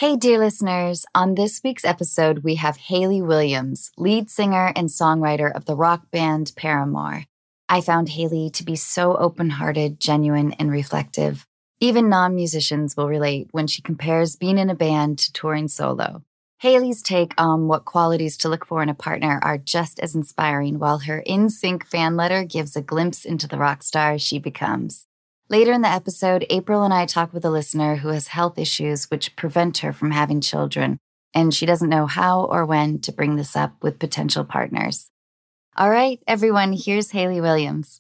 Hey, dear listeners. On this week's episode, we have Hayley Williams, lead singer and songwriter of the rock band Paramore. I found Hayley to be so open-hearted, genuine, and reflective. Even non-musicians will relate when she compares being in a band to touring solo. Hayley's take on what qualities to look for in a partner are just as inspiring, while her in-sync fan letter gives a glimpse into the rock star she becomes. Later in the episode, April and I talk with a listener who has health issues which prevent her from having children, and she doesn't know how or when to bring this up with potential partners. All right, everyone, here's Hayley Williams.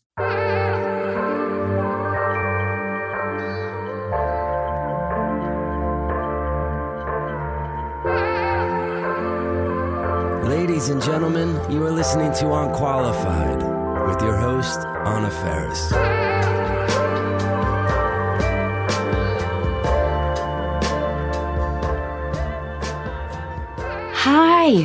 Ladies and gentlemen, you are listening to Unqualified with your host, Anna Faris. Hi.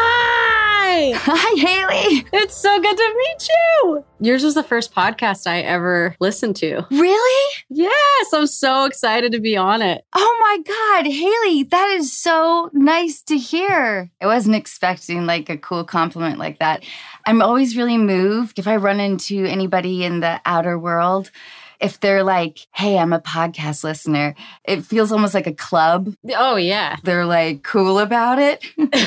Hi. Hi, Hayley. It's so good to meet you. Yours was the first podcast I ever listened to. Really? Yes, I'm so excited to be on it. Oh my God, Hayley, that is so nice to hear. I wasn't expecting like a cool compliment like that. I'm always really moved if I run into anybody in the outer world. If they're like, hey, I'm a podcast listener, it feels almost like a club. Oh, yeah. They're like cool about it.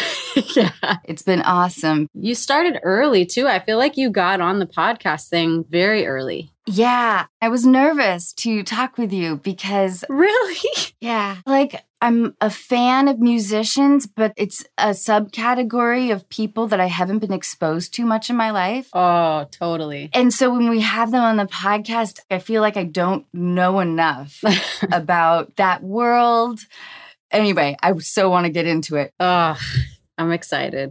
Yeah. It's been awesome. You started early, too. I feel like you got on the podcast thing very early. Yeah. I was nervous to talk with you because... Really? Yeah. Like, I'm a fan of musicians, but it's a subcategory of people that I haven't been exposed to much in my life. Oh, totally. And so when we have them on the podcast, I feel like I don't know enough about that world. Anyway, I so want to get into it. Oh, I'm excited.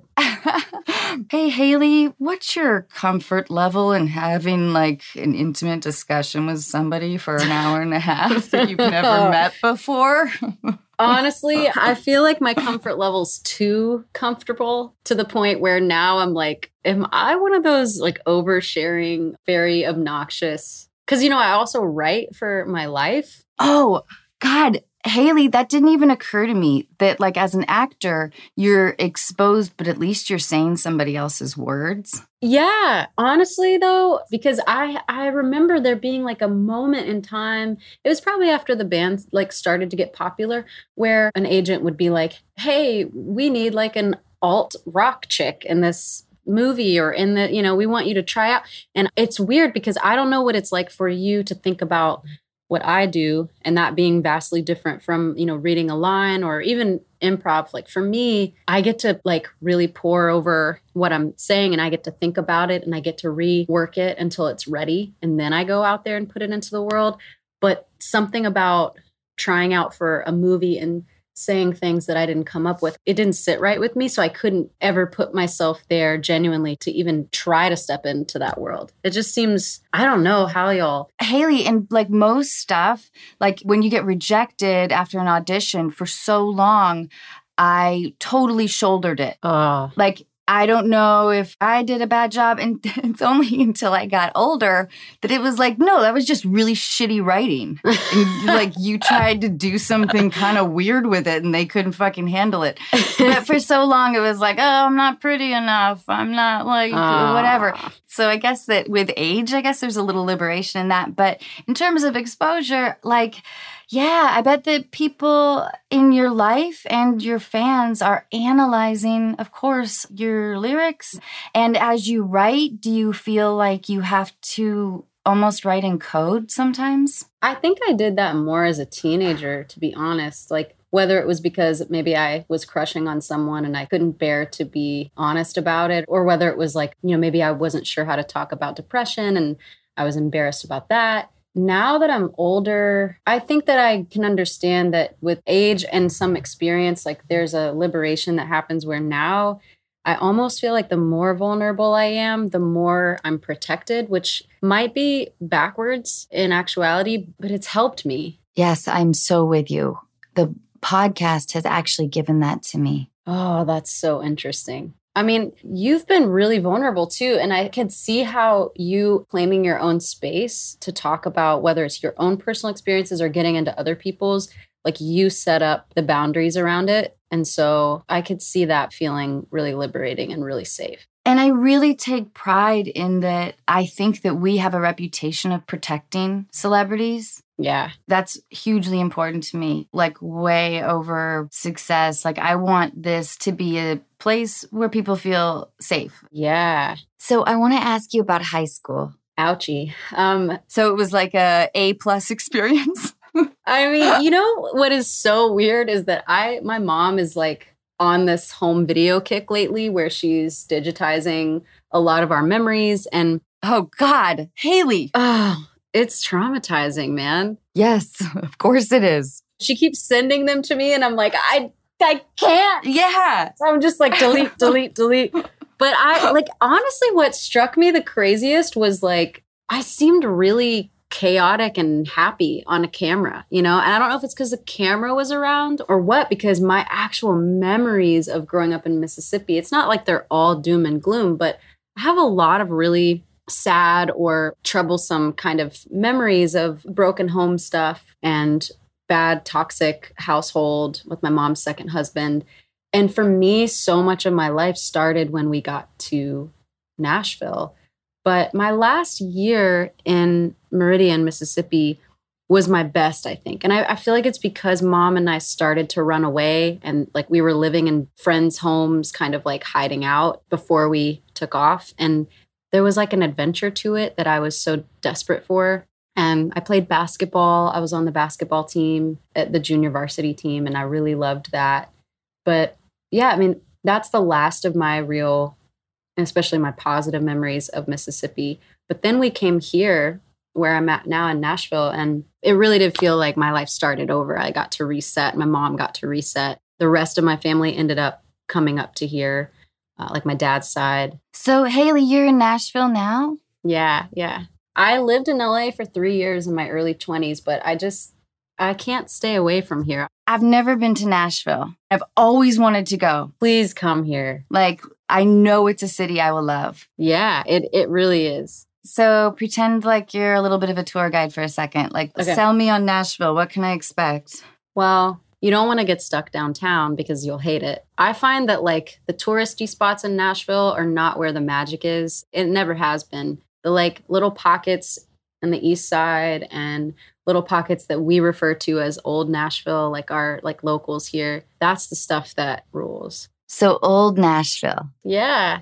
Hey, Hayley, what's your comfort level in having like an intimate discussion with somebody for an hour and a half that you've never met before? Honestly, I feel like my comfort level's too comfortable to the point where now I'm like, am I one of those like oversharing, very obnoxious? Because, you know, I also write for my life. Oh, God. Hayley, that didn't even occur to me that like as an actor, you're exposed, but at least you're saying somebody else's words. Yeah, honestly, though, because I remember there being like a moment in time. It was probably after the band like started to get popular where an agent would be like, hey, we need like an alt rock chick in this movie or in the, you know, we want you to try out. And it's weird because I don't know what it's like for you to think about what I do and that being vastly different from, you know, reading a line or even improv. Like for me, I get to like really pour over what I'm saying and I get to think about it and I get to rework it until it's ready. And then I go out there and put it into the world. But something about trying out for a movie and saying things that I didn't come up with, it didn't sit right with me. So I couldn't ever put myself there genuinely to even try to step into that world. It just seems, I don't know how y'all. Hayley, and like most stuff, like when you get rejected after an audition for so long, I totally shouldered it. Oh. Like, I don't know if I did a bad job. And it's only until I got older that it was like, no, that was just really shitty writing. And like you tried to do something kind of weird with it and they couldn't fucking handle it. But for so long, it was like, oh, I'm not pretty enough. I'm not like whatever. So I guess that with age, I guess there's a little liberation in that. But in terms of exposure, like... yeah, I bet that people in your life and your fans are analyzing, of course, your lyrics. And as you write, do you feel like you have to almost write in code sometimes? I think I did that more as a teenager, to be honest. Like whether it was because maybe I was crushing on someone and I couldn't bear to be honest about it, or whether it was like, you know, maybe I wasn't sure how to talk about depression and I was embarrassed about that. Now that I'm older, I think that I can understand that with age and some experience, like there's a liberation that happens where now I almost feel like the more vulnerable I am, the more I'm protected, which might be backwards in actuality, but it's helped me. Yes, I'm so with you. The podcast has actually given that to me. Oh, that's so interesting. I mean, you've been really vulnerable too. And I can see how you claiming your own space to talk about whether it's your own personal experiences or getting into other people's, like you set up the boundaries around it. And so I could see that feeling really liberating and really safe. And I really take pride in that. I think that we have a reputation of protecting celebrities. Yeah. That's hugely important to me, like way over success. Like I want this to be a place where people feel safe. Yeah. So I want to ask you about high school. Ouchie. So it was like a A+ experience? I mean, you know what is so weird is that my mom is like on this home video kick lately where she's digitizing a lot of our memories. And oh God, Haley. Oh, it's traumatizing, man. Yes, of course it is. She keeps sending them to me and I'm like, I can't. Yeah. So I'm just like, delete, delete, delete. But honestly, what struck me the craziest was like, I seemed really chaotic and happy on a camera, you know? And I don't know if it's because the camera was around or what, because my actual memories of growing up in Mississippi, it's not like they're all doom and gloom, but I have a lot of really sad or troublesome kind of memories of broken home stuff and bad toxic household with my mom's second husband. And for me, so much of my life started when we got to Nashville. But my last year in Meridian, Mississippi was my best, I think. And I feel like it's because Mom and I started to run away and like we were living in friends' homes, kind of like hiding out before we took off. And there was like an adventure to it that I was so desperate for. And I played basketball. I was on the basketball team, at the junior varsity team, and I really loved that. But yeah, I mean, that's the last of my real, especially my positive memories of Mississippi. But then we came here where I'm at now in Nashville, and it really did feel like my life started over. I got to reset. My mom got to reset. The rest of my family ended up coming up to here, like my dad's side. So, Haley, you're in Nashville now? Yeah. I lived in LA for 3 years in my early 20s, but I can't stay away from here. I've never been to Nashville. I've always wanted to go. Please come here. Like, I know it's a city I will love. Yeah, it really is. So pretend like you're a little bit of a tour guide for a second. Like, okay. Sell me on Nashville. What can I expect? Well, you don't want to get stuck downtown because you'll hate it. I find that like the touristy spots in Nashville are not where the magic is. It never has been. The like little pockets in the east side and little pockets that we refer to as old Nashville, like our like locals here, that's the stuff that rules. So old Nashville. Yeah.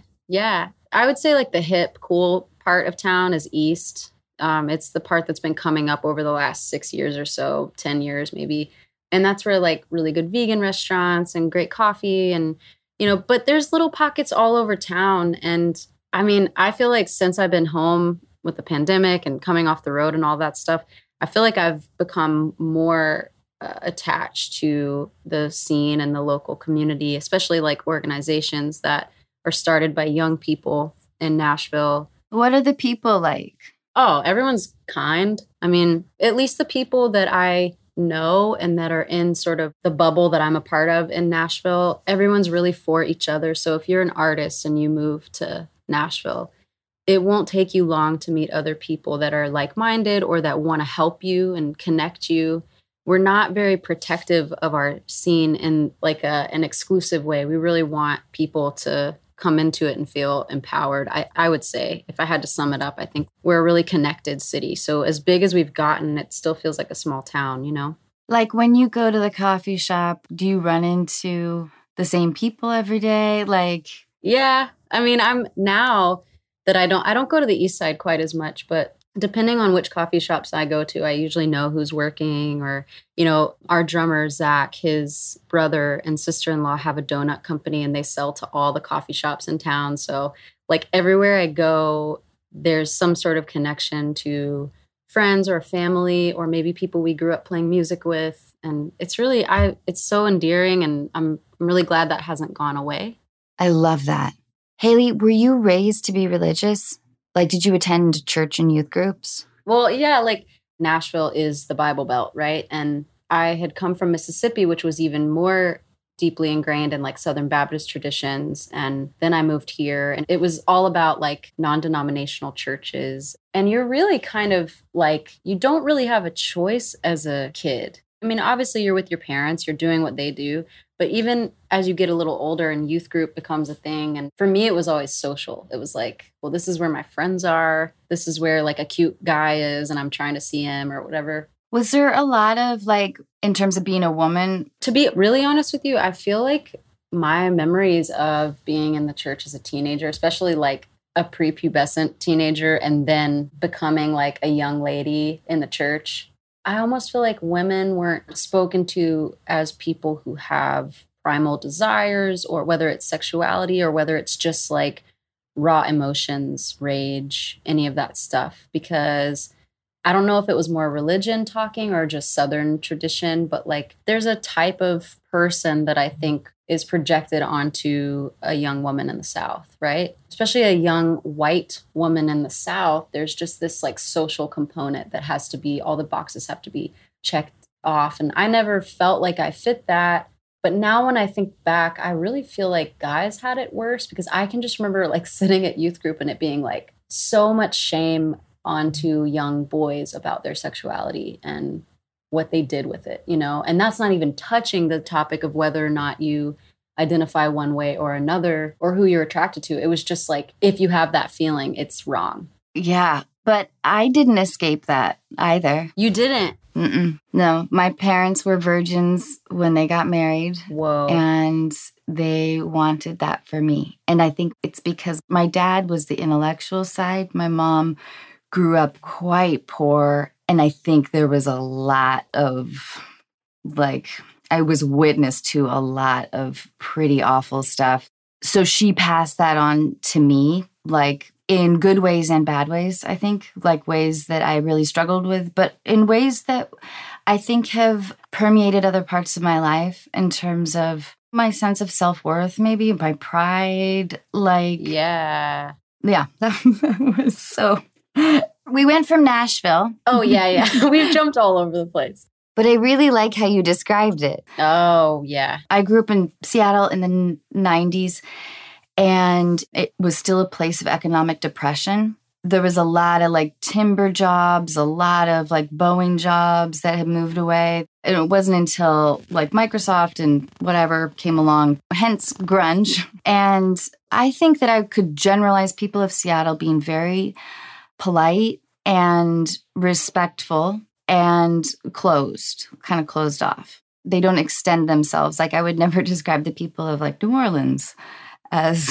I would say like the hip, cool part of town is east. It's the part that's been coming up over the last 6 years or so, 10 years maybe. And that's where like really good vegan restaurants and great coffee and, you know, but there's little pockets all over town. And I mean, I feel like since I've been home with the pandemic and coming off the road and all that stuff, I feel like I've become more attached to the scene and the local community, especially like organizations that are started by young people in Nashville. What are the people like? Oh, everyone's kind. I mean, at least the people that I know and that are in sort of the bubble that I'm a part of in Nashville, everyone's really for each other. So if you're an artist and you move to Nashville, it won't take you long to meet other people that are like-minded or that want to help you and connect you. We're not very protective of our scene in like an exclusive way. We really want people to come into it and feel empowered. I would say, if I had to sum it up, I think we're a really connected city. So as big as we've gotten, it still feels like a small town, you know? Like when you go to the coffee shop, do you run into the same people every day? Like, yeah, I mean, I'm now that I don't go to the east side quite as much, but depending on which coffee shops I go to, I usually know who's working or, you know, our drummer, Zach, his brother and sister-in-law have a donut company and they sell to all the coffee shops in town. So like everywhere I go, there's some sort of connection to friends or family or maybe people we grew up playing music with. And it's really, it's so endearing and I'm really glad that hasn't gone away. I love that. Haley, were you raised to be religious? Like, did you attend church and youth groups? Well, yeah, like Nashville is the Bible Belt, right? And I had come from Mississippi, which was even more deeply ingrained in like Southern Baptist traditions. And then I moved here and it was all about like non-denominational churches. And you're really kind of like, you don't really have a choice as a kid. I mean, obviously you're with your parents, you're doing what they do. But even as you get a little older and youth group becomes a thing, and for me, it was always social. It was like, well, this is where my friends are. This is where like a cute guy is and I'm trying to see him or whatever. Was there a lot of like, in terms of being a woman? To be really honest with you, I feel like my memories of being in the church as a teenager, especially like a prepubescent teenager and then becoming like a young lady in the church, I almost feel like women weren't spoken to as people who have primal desires, or whether it's sexuality or whether it's just like raw emotions, rage, any of that stuff. Because I don't know if it was more religion talking or just Southern tradition, but like there's a type of person that I think is projected onto a young woman in the South, right? Especially a young white woman in the South. There's just this like social component that has to be, all the boxes have to be checked off. And I never felt like I fit that. But now when I think back, I really feel like guys had it worse, because I can just remember like sitting at youth group and it being like so much shame onto young boys about their sexuality and what they did with it, you know? And that's not even touching the topic of whether or not you identify one way or another or who you're attracted to. It was just like, if you have that feeling, it's wrong. Yeah, but I didn't escape that either. You didn't? No, my parents were virgins when they got married. Whoa. And they wanted that for me. And I think it's because my dad was the intellectual side. My mom grew up quite poor. And I think there was a lot of, like, I was witness to a lot of pretty awful stuff. So she passed that on to me, like, in good ways and bad ways, I think, like ways that I really struggled with, but in ways that I think have permeated other parts of my life in terms of my sense of self-worth, maybe my pride, like... Yeah, that was so... We went from Nashville. Oh, yeah. We've jumped all over the place. But I really like how you described it. Oh, yeah. I grew up in Seattle in the 90s, and it was still a place of economic depression. There was a lot of like timber jobs, a lot of like Boeing jobs that had moved away. And it wasn't until like Microsoft and whatever came along, hence grunge. And I think that I could generalize people of Seattle being very polite and respectful and closed, kind of closed off. They don't extend themselves. Like I would never describe the people of like New Orleans as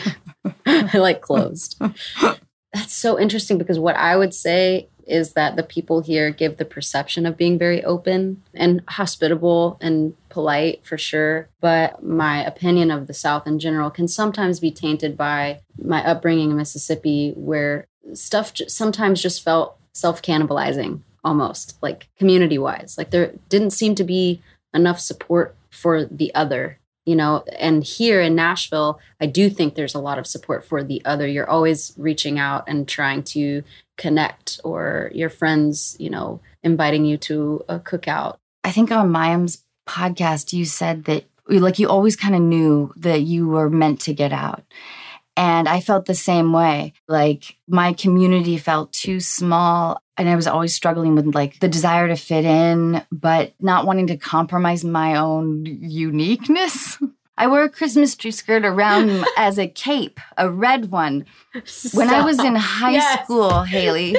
like closed. That's so interesting, because what I would say is that the people here give the perception of being very open and hospitable and polite for sure. But my opinion of the South in general can sometimes be tainted by my upbringing in Mississippi, where stuff sometimes just felt self-cannibalizing, almost like community-wise. Like there didn't seem to be enough support for the other, you know. And here in Nashville, I do think there's a lot of support for the other. You're always reaching out and trying to connect, or your friends, you know, inviting you to a cookout. I think on Mayim's podcast, you said that like you always kind of knew that you were meant to get out. And I felt the same way. Like my community felt too small, and I was always struggling with like the desire to fit in, but not wanting to compromise my own uniqueness. I wore a Christmas tree skirt around as a cape, a red one, when I was in high school, Haley.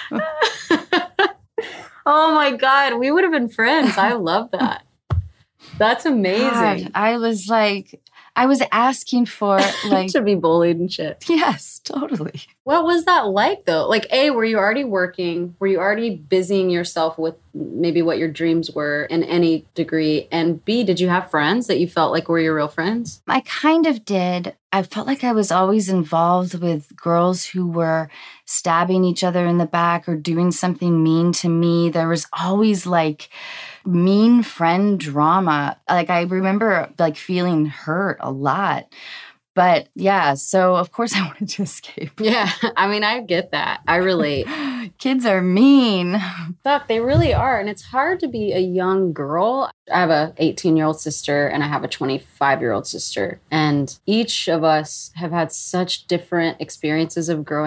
Oh my God, we would have been friends. I love that. That's amazing. God, I was asking for like to be bullied and shit. Yes, totally. What was that like though? Like, A, were you already working? Were you already busying yourself with maybe what your dreams were in any degree? And B, did you have friends that you felt like were your real friends? I kind of did. I felt like I was always involved with girls who were stabbing each other in the back or doing something mean to me. There was always like mean friend drama. Like I remember like feeling hurt a lot. But yeah, so of course I wanted to escape. Yeah, I mean, I get that. I relate. Kids are mean. Fuck, they really are. And it's hard to be a young girl. I have a 18-year-old sister and I have a 25-year-old sister. And each of us have had such different experiences of growing up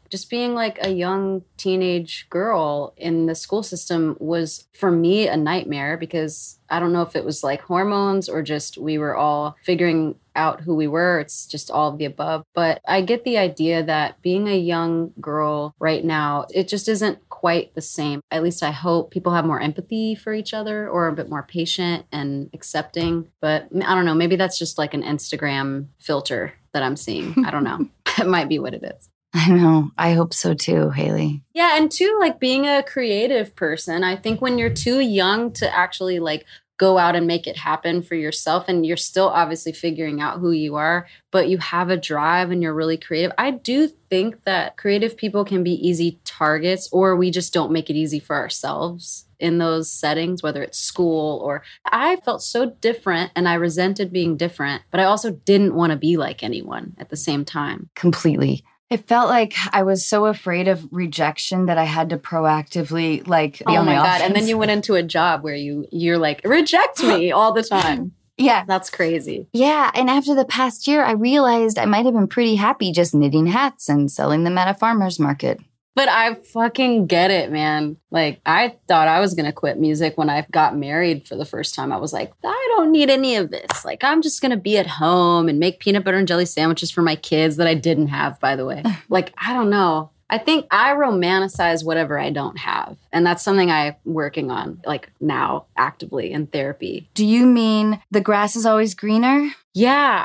just being like a young teenage girl in the school system was for me a nightmare because I don't know if it was like hormones or just we were all figuring out who we were. It's just all of the above. But I get the idea that being a young girl right now, it just isn't quite the same. At least I hope people have more empathy for each other or a bit more patient and accepting. But I don't know, maybe that's just like an Instagram filter that I'm seeing. I don't know. It might be what it is. I know. I hope so too, Haley. Yeah. And too, like being a creative person, I think when you're too young to actually like go out and make it happen for yourself, and you're still obviously figuring out who you are, but you have a drive and you're really creative. I do think that creative people can be easy targets, or we just don't make it easy for ourselves in those settings, whether it's school or I felt so different and I resented being different, but I also didn't want to be like anyone at the same time. Completely. It felt like I was so afraid of rejection that I had to proactively like be on my offense. And then you went into a job where you're like, reject me all the time. Yeah. That's crazy. Yeah. And after the past year, I realized I might have been pretty happy just knitting hats and selling them at a farmer's market. But I fucking get it, man. Like, I thought I was going to quit music when I got married for the first time. I was like, I don't need any of this. Like, I'm just going to be at home and make peanut butter and jelly sandwiches for my kids that I didn't have, by the way. Like, I don't know. I think I romanticize whatever I don't have. And that's something I'm working on, like now, actively in therapy. Do you mean the grass is always greener? Yeah,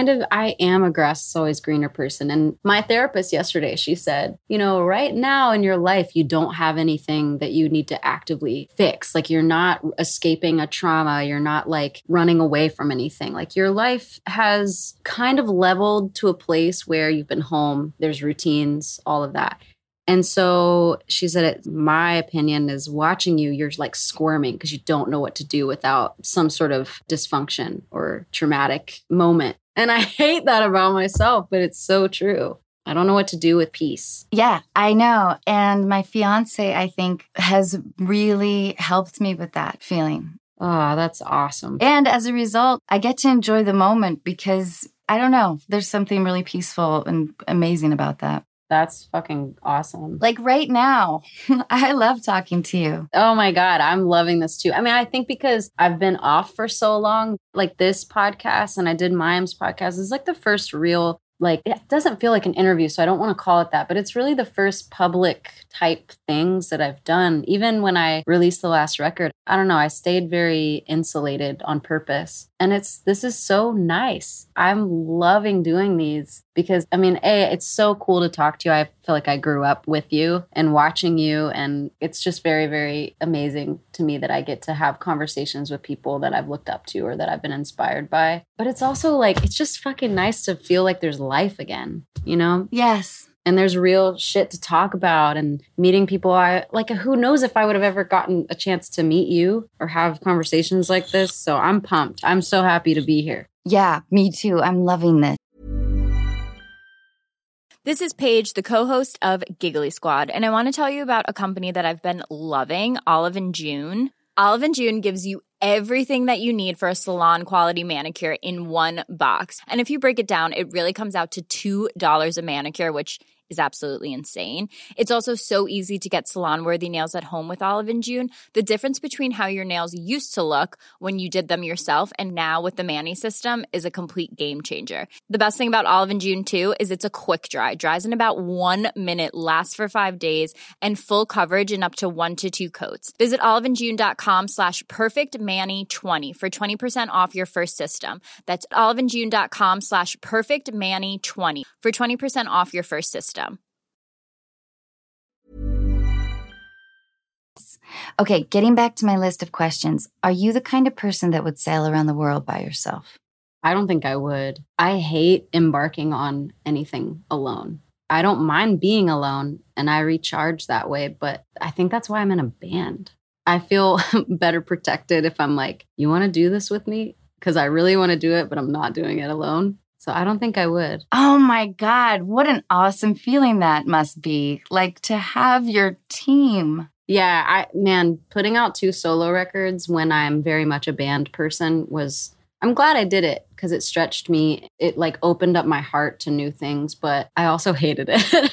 I am a grass is always greener person. And my therapist yesterday, she said, you know, right now in your life, you don't have anything that you need to actively fix. Like you're not escaping a trauma. You're not like running away from anything. Like your life has kind of leveled to a place where you've been home. There's routines, all of that. And so she said, my opinion is watching you, you're like squirming because you don't know what to do without some sort of dysfunction or traumatic moment. And I hate that about myself, but it's so true. I don't know what to do with peace. Yeah, I know. And my fiance, I think, has really helped me with that feeling. Oh, that's awesome. And as a result, I get to enjoy the moment because, I don't know, there's something really peaceful and amazing about that. That's fucking awesome. Like right now, I love talking to you. Oh my God, I'm loving this too. I mean, I think because I've been off for so long, like this podcast and I did Mayim's podcast, is like the first real, like, it doesn't feel like an interview, so I don't want to call it that, but it's really the first public type things that I've done. Even when I released the last record, I don't know, I stayed very insulated on purpose. And this is so nice. I'm loving doing these because, I mean, it's so cool to talk to you. I feel like I grew up with you and watching you. And it's just very, very amazing to me that I get to have conversations with people that I've looked up to or that I've been inspired by. But it's also like, it's just fucking nice to feel like there's life again, you know? Yes. And there's real shit to talk about and meeting people. Who knows if I would have ever gotten a chance to meet you or have conversations like this. So I'm pumped. I'm so happy to be here. Yeah, me too. I'm loving this. This is Paige, the co-host of Giggly Squad, and I want to tell you about a company that I've been loving, Olive & June. Olive & June gives you everything that you need for a salon-quality manicure in one box. And if you break it down, it really comes out to $2 a manicure, which is absolutely insane. It's also so easy to get salon-worthy nails at home with Olive & June. The difference between how your nails used to look when you did them yourself and now with the Mani system is a complete game changer. The best thing about Olive & June, too, is it's a quick dry. Dries in about 1 minute, lasts for 5 days, and full coverage in up to 1 to 2 coats. Visit oliveandjune.com/perfectmani20 for 20% off your first system. That's oliveandjune.com/perfectmani20 for 20% off your first system. Okay, getting back to my list of questions. Are you the kind of person that would sail around the world by yourself? I don't think I would. I hate embarking on anything alone. I don't mind being alone and I recharge that way, but I think that's why I'm in a band. I feel better protected if I'm like, you want to do this with me? Because I really want to do it, but I'm not doing it alone. So I don't think I would. Oh my God, what an awesome feeling that must be. Like to have your team. Yeah, putting out 2 solo records when I'm very much a band person was I'm glad I did it because it stretched me. It like opened up my heart to new things, but I also hated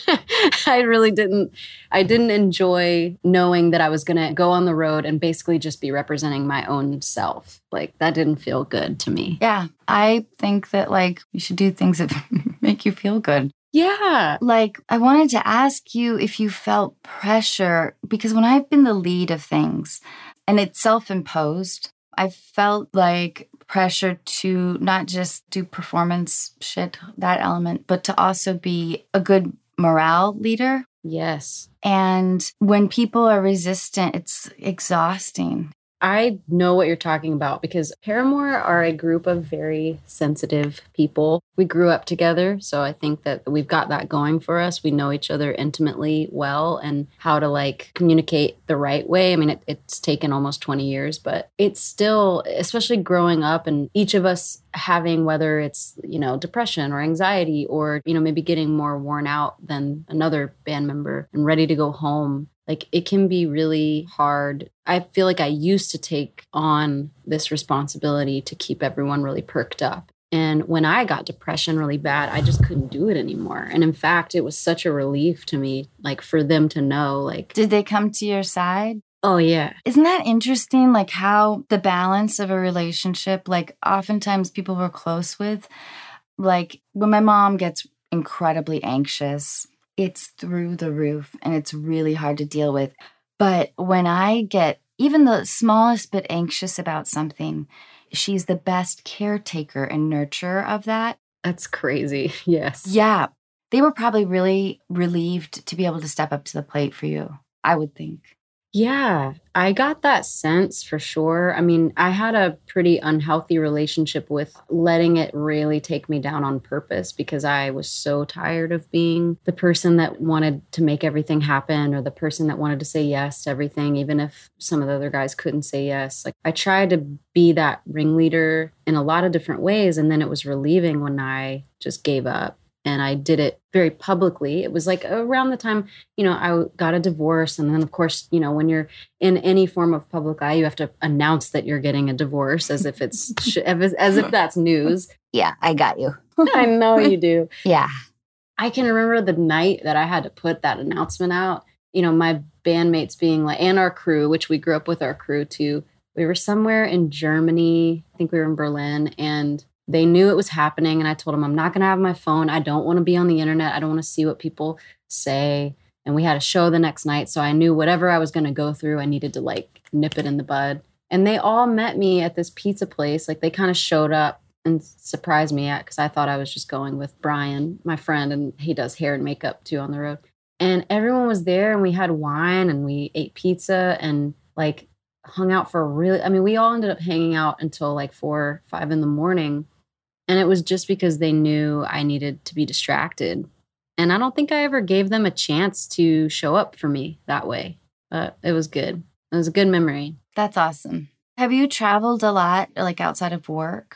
it. I really didn't. I didn't enjoy knowing that I was going to go on the road and basically just be representing my own self. Like that didn't feel good to me. Yeah, I think that like you should do things that make you feel good. Yeah. Like, I wanted to ask you if you felt pressure, because when I've been the lead of things and it's self-imposed, I felt like pressure to not just do performance shit, that element, but to also be a good morale leader. Yes. And when people are resistant, it's exhausting. I know what you're talking about because Paramore are a group of very sensitive people. We grew up together, so I think that we've got that going for us. We know each other intimately well and how to like communicate the right way. I mean, it's taken almost 20 years, but it's still, especially growing up and each of us having, whether it's, you know, depression or anxiety or, you know, maybe getting more worn out than another band member and ready to go home. Like it can be really hard. I feel like I used to take on this responsibility to keep everyone really perked up. And when I got depression really bad, I just couldn't do it anymore. And in fact, it was such a relief to me, like for them to know, like. Did they come to your side? Oh, yeah. Isn't that interesting? Like how the balance of a relationship, like oftentimes people we're close with, like when my mom gets incredibly anxious, it's through the roof and it's really hard to deal with. But when I get even the smallest bit anxious about something, she's the best caretaker and nurturer of that. That's crazy. Yes. Yeah. They were probably really relieved to be able to step up to the plate for you, I would think. Yeah, I got that sense for sure. I mean, I had a pretty unhealthy relationship with letting it really take me down on purpose because I was so tired of being the person that wanted to make everything happen or the person that wanted to say yes to everything, even if some of the other guys couldn't say yes. Like I tried to be that ringleader in a lot of different ways. And then it was relieving when I just gave up. And I did it very publicly. It was like around the time, you know, I got a divorce. And then, of course, you know, when you're in any form of public eye, you have to announce that you're getting a divorce as if it's as if that's news. Yeah, I got you. I know you do. Yeah. I can remember the night that I had to put that announcement out. You know, my bandmates being like, and our crew, which we grew up with our crew too. We were somewhere in Germany. I think we were in Berlin, and they knew it was happening, and I told them, I'm not going to have my phone. I don't want to be on the internet. I don't want to see what people say. And we had a show the next night, so I knew whatever I was going to go through, I needed to like nip it in the bud. And they all met me at this pizza place. Like they kind of showed up and surprised me because I thought I was just going with Brian, my friend, and he does hair and makeup too on the road. And everyone was there, and we had wine, and we ate pizza, and like hung out for we all ended up hanging out until like 4 or 5 in the morning. And it was just because they knew I needed to be distracted. And I don't think I ever gave them a chance to show up for me that way. But it was good. It was a good memory. That's awesome. Have you traveled a lot, like outside of work?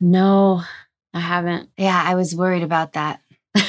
No, I haven't. Yeah, I was worried about that.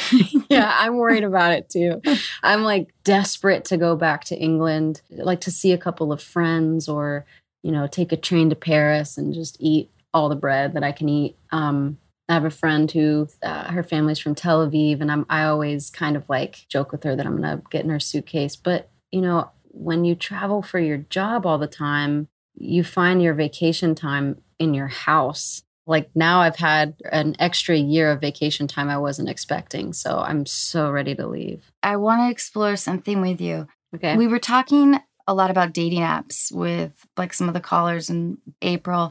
Yeah, I'm worried about it too. I'm like desperate to go back to England, like to see a couple of friends or, you know, take a train to Paris and just eat all the bread that I can eat. I have a friend who her family's from Tel Aviv, and I always kind of like joke with her that I'm going to get in her suitcase. But, you know, when you travel for your job all the time, you find your vacation time in your house. Like now I've had an extra year of vacation time I wasn't expecting. So I'm so ready to leave. I want to explore something with you. Okay. We were talking a lot about dating apps with like some of the callers in April.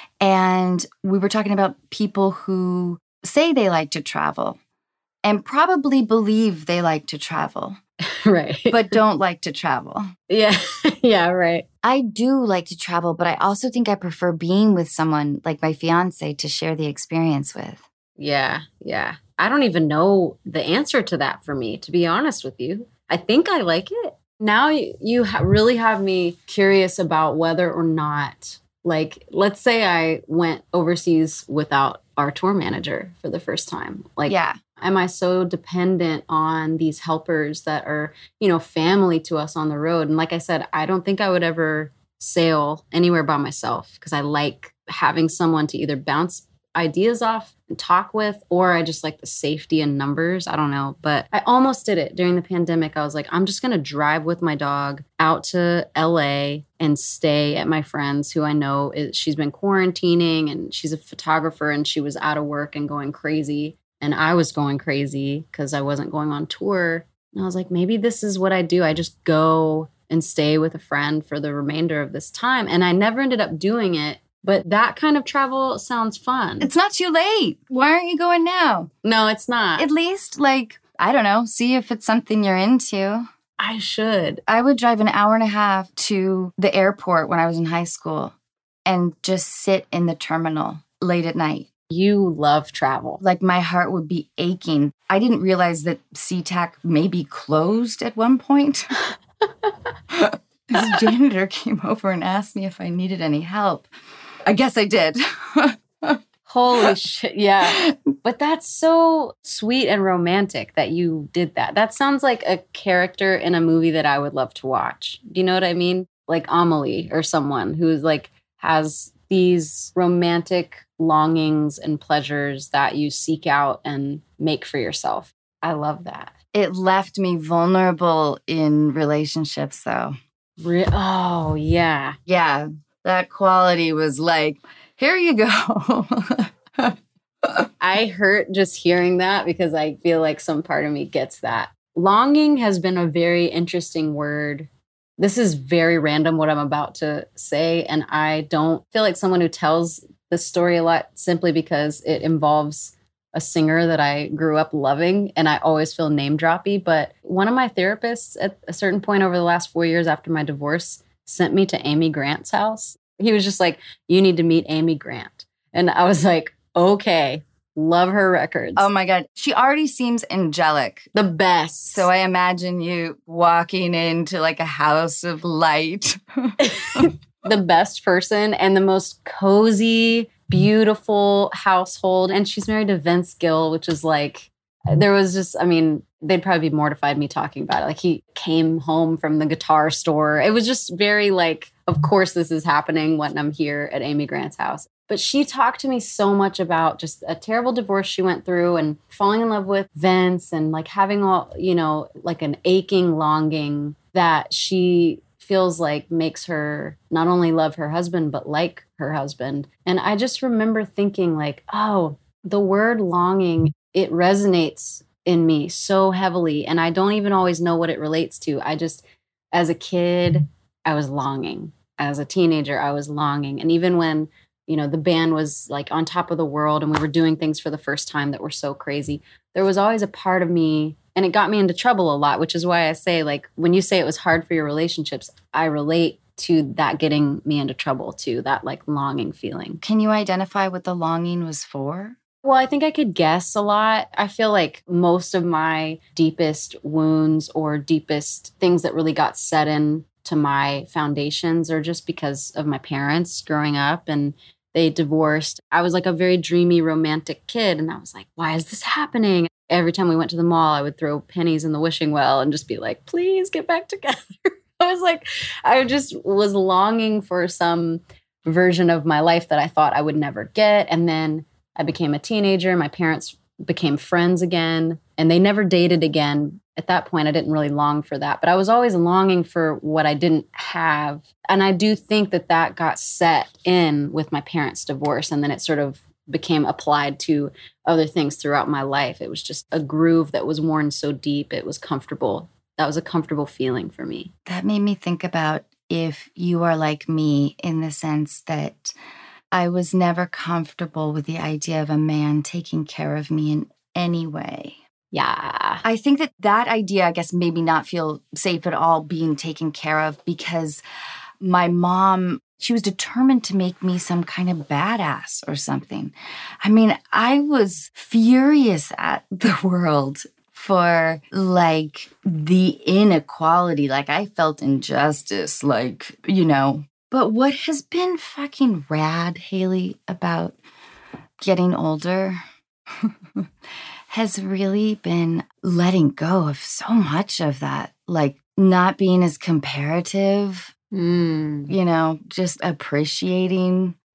And we were talking about people who say they like to travel and probably believe they like to travel. Right. But don't like to travel. Yeah. Yeah, right. I do like to travel, but I also think I prefer being with someone like my fiance to share the experience with. Yeah. Yeah. I don't even know the answer to that for me, to be honest with you. I think I like it. Now you really have me curious about whether or not, like, let's say I went overseas without our tour manager for the first time. Like, yeah. Am I so dependent on these helpers that are, you know, family to us on the road? And like I said, I don't think I would ever sail anywhere by myself because I like having someone to either bounce ideas off and talk with, or I just like the safety in numbers. I don't know. But I almost did it during the pandemic. I was like, I'm just going to drive with my dog out to LA and stay at my friend's who I know she's been quarantining and she's a photographer and she was out of work and going crazy. And I was going crazy because I wasn't going on tour. And I was like, maybe this is what I do. I just go and stay with a friend for the remainder of this time. And I never ended up doing it. But that kind of travel sounds fun. It's not too late. Why aren't you going now? No, it's not. At least, like, I don't know, see if it's something you're into. I should. I would drive an hour and a half to the airport when I was in high school and just sit in the terminal late at night. You love travel. Like, my heart would be aching. I didn't realize that SeaTac may be closed at one point. This janitor came over and asked me if I needed any help. I guess I did. Holy shit, yeah. But that's so sweet and romantic that you did that. That sounds like a character in a movie that I would love to watch. Do you know what I mean? Like Amelie or someone who's like has these romantic longings and pleasures that you seek out and make for yourself. I love that. It left me vulnerable in relationships, though. Oh, yeah. Yeah. That quality was like, here you go. I hurt just hearing that because I feel like some part of me gets that. Longing has been a very interesting word. This is very random what I'm about to say. And I don't feel like someone who tells this story a lot simply because it involves a singer that I grew up loving. And I always feel name droppy. But one of my therapists at a certain point over the last 4 years after my divorce sent me to Amy Grant's house. He was just like, you need to meet Amy Grant. And I was like, okay, love her records. Oh my God. She already seems angelic. The best. So I imagine you walking into like a house of light. The best person and the most cozy, beautiful household. And she's married to Vince Gill, which is like, there was just, I mean, they'd probably be mortified me talking about it. Like he came home from the guitar store. It was just very like, of course this is happening when I'm here at Amy Grant's house. But she talked to me so much about just a terrible divorce she went through and falling in love with Vince and like having all, you know, like an aching longing that she feels like makes her not only love her husband, but like her husband. And I just remember thinking like, oh, the word longing, it resonates in me so heavily. And I don't even always know what it relates to. I just, as a kid, I was longing. As a teenager, I was longing. And even when, you know, the band was like on top of the world and we were doing things for the first time that were so crazy, there was always a part of me, and it got me into trouble a lot, which is why I say, like, when you say it was hard for your relationships, I relate to that getting me into trouble too, that like longing feeling. Can you identify what the longing was for? Well, I think I could guess a lot. I feel like most of my deepest wounds or deepest things that really got set in to my foundations are just because of my parents growing up, and they divorced. I was like a very dreamy, romantic kid. And I was like, why is this happening? Every time we went to the mall, I would throw pennies in the wishing well and just be like, please get back together. I was like, I just was longing for some version of my life that I thought I would never get. And then I became a teenager. My parents became friends again, and they never dated again. At that point, I didn't really long for that, but I was always longing for what I didn't have. And I do think that that got set in with my parents' divorce, and then it sort of became applied to other things throughout my life. It was just a groove that was worn so deep. It was comfortable. That was a comfortable feeling for me. That made me think about if you are like me in the sense that I was never comfortable with the idea of a man taking care of me in any way. Yeah. I think that idea, I guess, made me not feel safe at all being taken care of because my mom, she was determined to make me some kind of badass or something. I mean, I was furious at the world for like the inequality. Like I felt injustice, like, you know. But what has been fucking rad, Haley, about getting older has really been letting go of so much of that, like not being as comparative, you know, just appreciating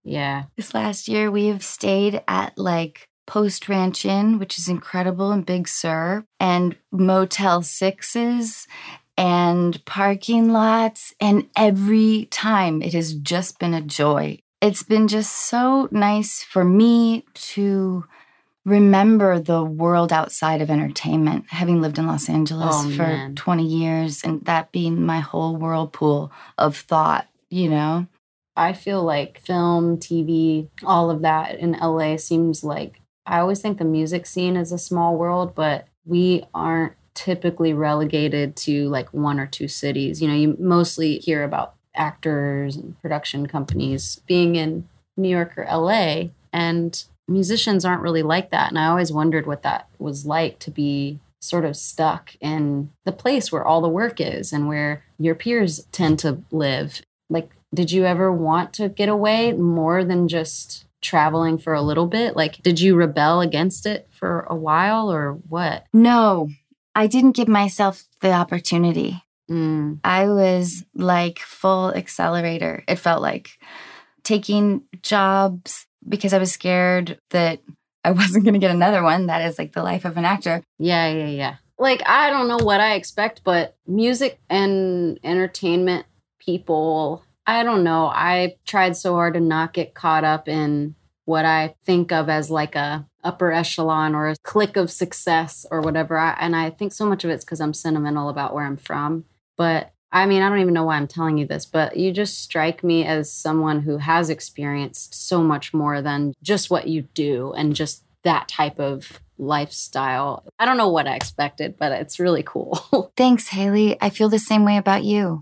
Yeah. This last year, we have stayed at like Post Ranch Inn, which is incredible in Big Sur, and Motel 6s and parking lots. And every time it has just been a joy. It's been just so nice for me to remember the world outside of entertainment, having lived in Los Angeles for 20 years and that being my whole whirlpool of thought, you know? I feel like film, TV, all of that in LA seems like, I always think the music scene is a small world, but we aren't typically relegated to like one or two cities. You know, you mostly hear about actors and production companies being in New York or LA, and musicians aren't really like that. And I always wondered what that was like to be sort of stuck in the place where all the work is and where your peers tend to live. Like, did you ever want to get away more than just traveling for a little bit? Like, did you rebel against it for a while or what? No, I didn't give myself the opportunity. I was like full accelerator. It felt like taking jobs because I was scared that I wasn't going to get another one. That is like the life of an actor. Yeah. Like, I don't know what I expect, but music and entertainment people, I don't know. I tried so hard to not get caught up in what I think of as like a upper echelon or a clique of success or whatever. And I think so much of it's because I'm sentimental about where I'm from. But I mean, I don't even know why I'm telling you this, but you just strike me as someone who has experienced so much more than just what you do and just that type of lifestyle. I don't know what I expected, but it's really cool. Thanks, Haley. I feel the same way about you.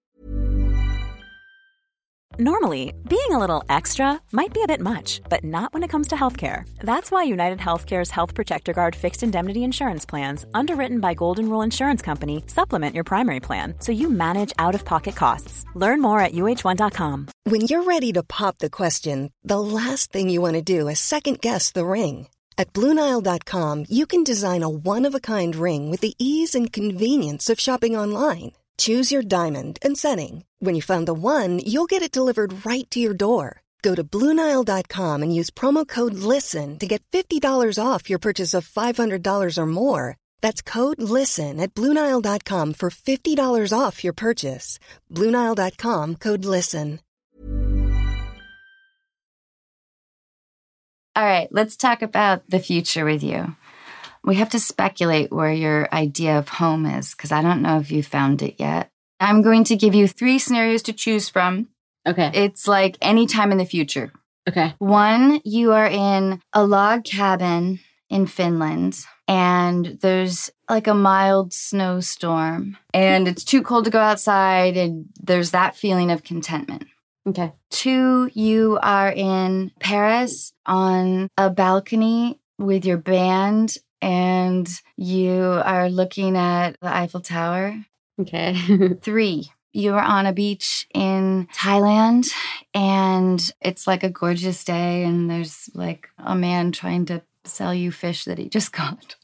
Normally, being a little extra might be a bit much, but not when it comes to healthcare. That's why United Healthcare's Health Protector Guard fixed indemnity insurance plans, underwritten by Golden Rule Insurance Company, supplement your primary plan so you manage out-of-pocket costs. Learn more at UH1.com. When you're ready to pop the question, the last thing you want to do is second-guess the ring. At BlueNile.com, you can design a one-of-a-kind ring with the ease and convenience of shopping online. Choose your diamond and setting. When you find the one, you'll get it delivered right to your door. Go to BlueNile.com and use promo code LISTEN to get $50 off your purchase of $500 or more. That's code LISTEN at BlueNile.com for $50 off your purchase. BlueNile.com, code LISTEN. All right, let's talk about the future with you. We have to speculate where your idea of home is, because I don't know if you found it yet. I'm going to give you 3 scenarios to choose from. Okay. It's like any time in the future. Okay. 1, you are in a log cabin in Finland, and there's like a mild snowstorm, and it's too cold to go outside, and there's that feeling of contentment. Okay. 2, you are in Paris on a balcony with your band, and you are looking at the Eiffel Tower. Okay. 3, you are on a beach in Thailand, and it's like a gorgeous day, and there's like a man trying to sell you fish that he just caught.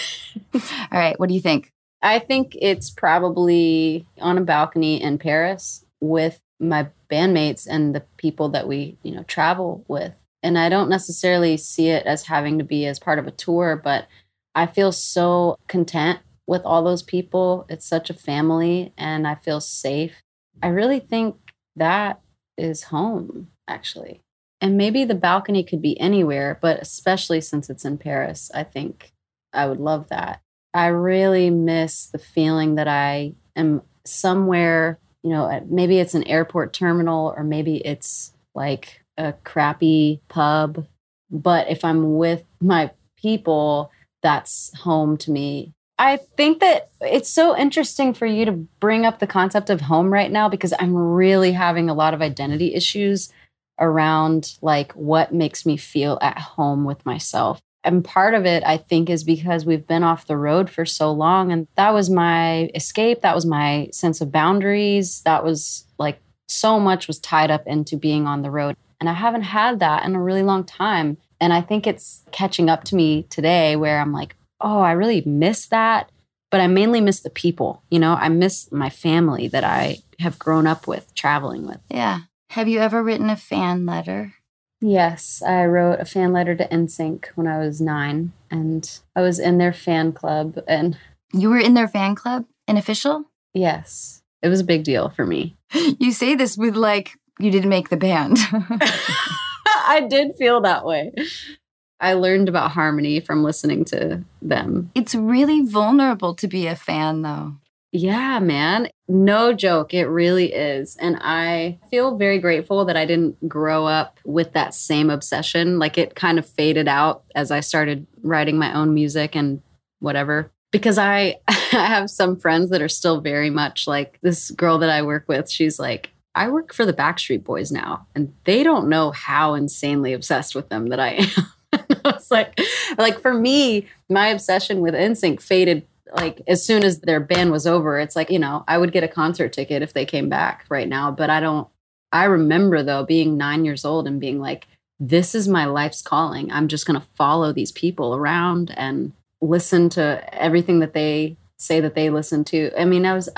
All right, what do you think? I think it's probably on a balcony in Paris with my bandmates and the people that we, travel with. And I don't necessarily see it as having to be as part of a tour, but I feel so content with all those people. It's such a family and I feel safe. I really think that is home, actually. And maybe the balcony could be anywhere, but especially since it's in Paris, I think I would love that. I really miss the feeling that I am somewhere, maybe it's an airport terminal or maybe it's like a crappy pub. But if I'm with my people, that's home to me. I think that it's so interesting for you to bring up the concept of home right now, because I'm really having a lot of identity issues around like what makes me feel at home with myself. And part of it, I think, is because we've been off the road for so long. And that was my escape. That was my sense of boundaries. That was like so much was tied up into being on the road. And I haven't had that in a really long time. And I think it's catching up to me today where I'm like, oh, I really miss that. But I mainly miss the people. I miss my family that I have grown up with, traveling with. Yeah. Have you ever written a fan letter? Yes, I wrote a fan letter to NSYNC when I was 9, and I was in their fan club. And You were in their fan club? An official? yes, it was a big deal for me. You say this with like you didn't make the band. I did feel that way. I learned about harmony from listening to them. It's really vulnerable to be a fan, though. Yeah, man. No joke. It really is. And I feel very grateful that I didn't grow up with that same obsession. Like it kind of faded out as I started writing my own music and whatever. Because I have some friends that are still very much like this girl that I work with. She's like, I work for the Backstreet Boys now, and they don't know how insanely obsessed with them that I am. I was like for me, my obsession with NSYNC faded like as soon as their band was over. It's like, I would get a concert ticket if they came back right now. But I remember though being 9 years old and being like, this is my life's calling. I'm just going to follow these people around and listen to everything that they say that they listen to. I mean, I was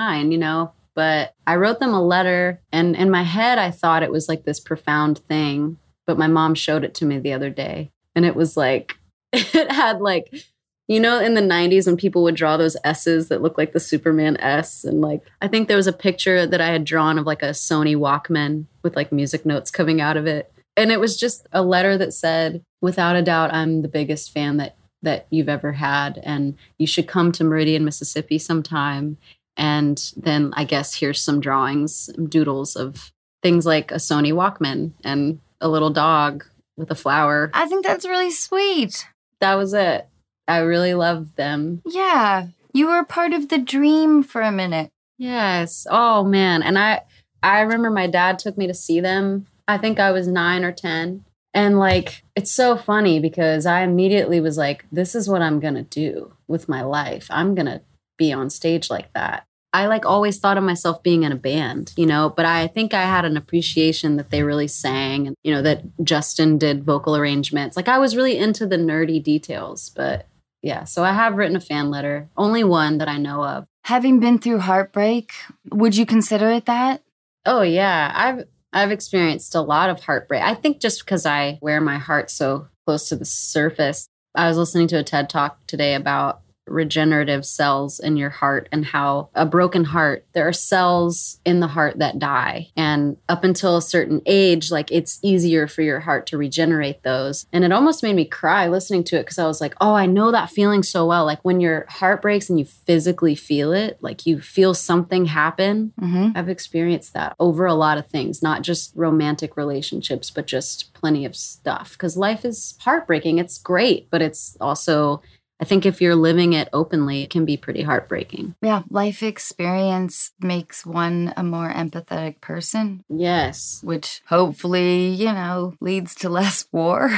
9, but I wrote them a letter, and in my head, I thought it was like this profound thing. But my mom showed it to me the other day, and it was like, it had like, in the 90s when people would draw those S's that look like the Superman S. And like, I think there was a picture that I had drawn of like a Sony Walkman with like music notes coming out of it. And it was just a letter that said, without a doubt, I'm the biggest fan that you've ever had. And you should come to Meridian, Mississippi sometime. And then I guess here's some drawings, doodles of things like a Sony Walkman and a little dog with a flower. I think that's really sweet. That was it. I really loved them. Yeah. You were part of the dream for a minute. Yes. Oh, man. And I remember my dad took me to see them. I think I was 9 or 10. And like, it's so funny because I immediately was like, this is what I'm going to do with my life. I'm going to be on stage like that. I like always thought of myself being in a band, but I think I had an appreciation that they really sang and, that Justin did vocal arrangements. Like I was really into the nerdy details, but yeah. So I have written a fan letter, only one that I know of. Having been through heartbreak, would you consider it that? Oh yeah. I've experienced a lot of heartbreak. I think just because I wear my heart so close to the surface. I was listening to a TED Talk today about regenerative cells in your heart and how a broken heart, there are cells in the heart that die. And up until a certain age, like it's easier for your heart to regenerate those. And it almost made me cry listening to it because I was like, oh, I know that feeling so well. Like when your heart breaks and you physically feel it, like you feel something happen. Mm-hmm. I've experienced that over a lot of things, not just romantic relationships, but just plenty of stuff. Because life is heartbreaking. It's great, but it's also, I think if you're living it openly, it can be pretty heartbreaking. Yeah, life experience makes one a more empathetic person. Yes. Which hopefully, leads to less war.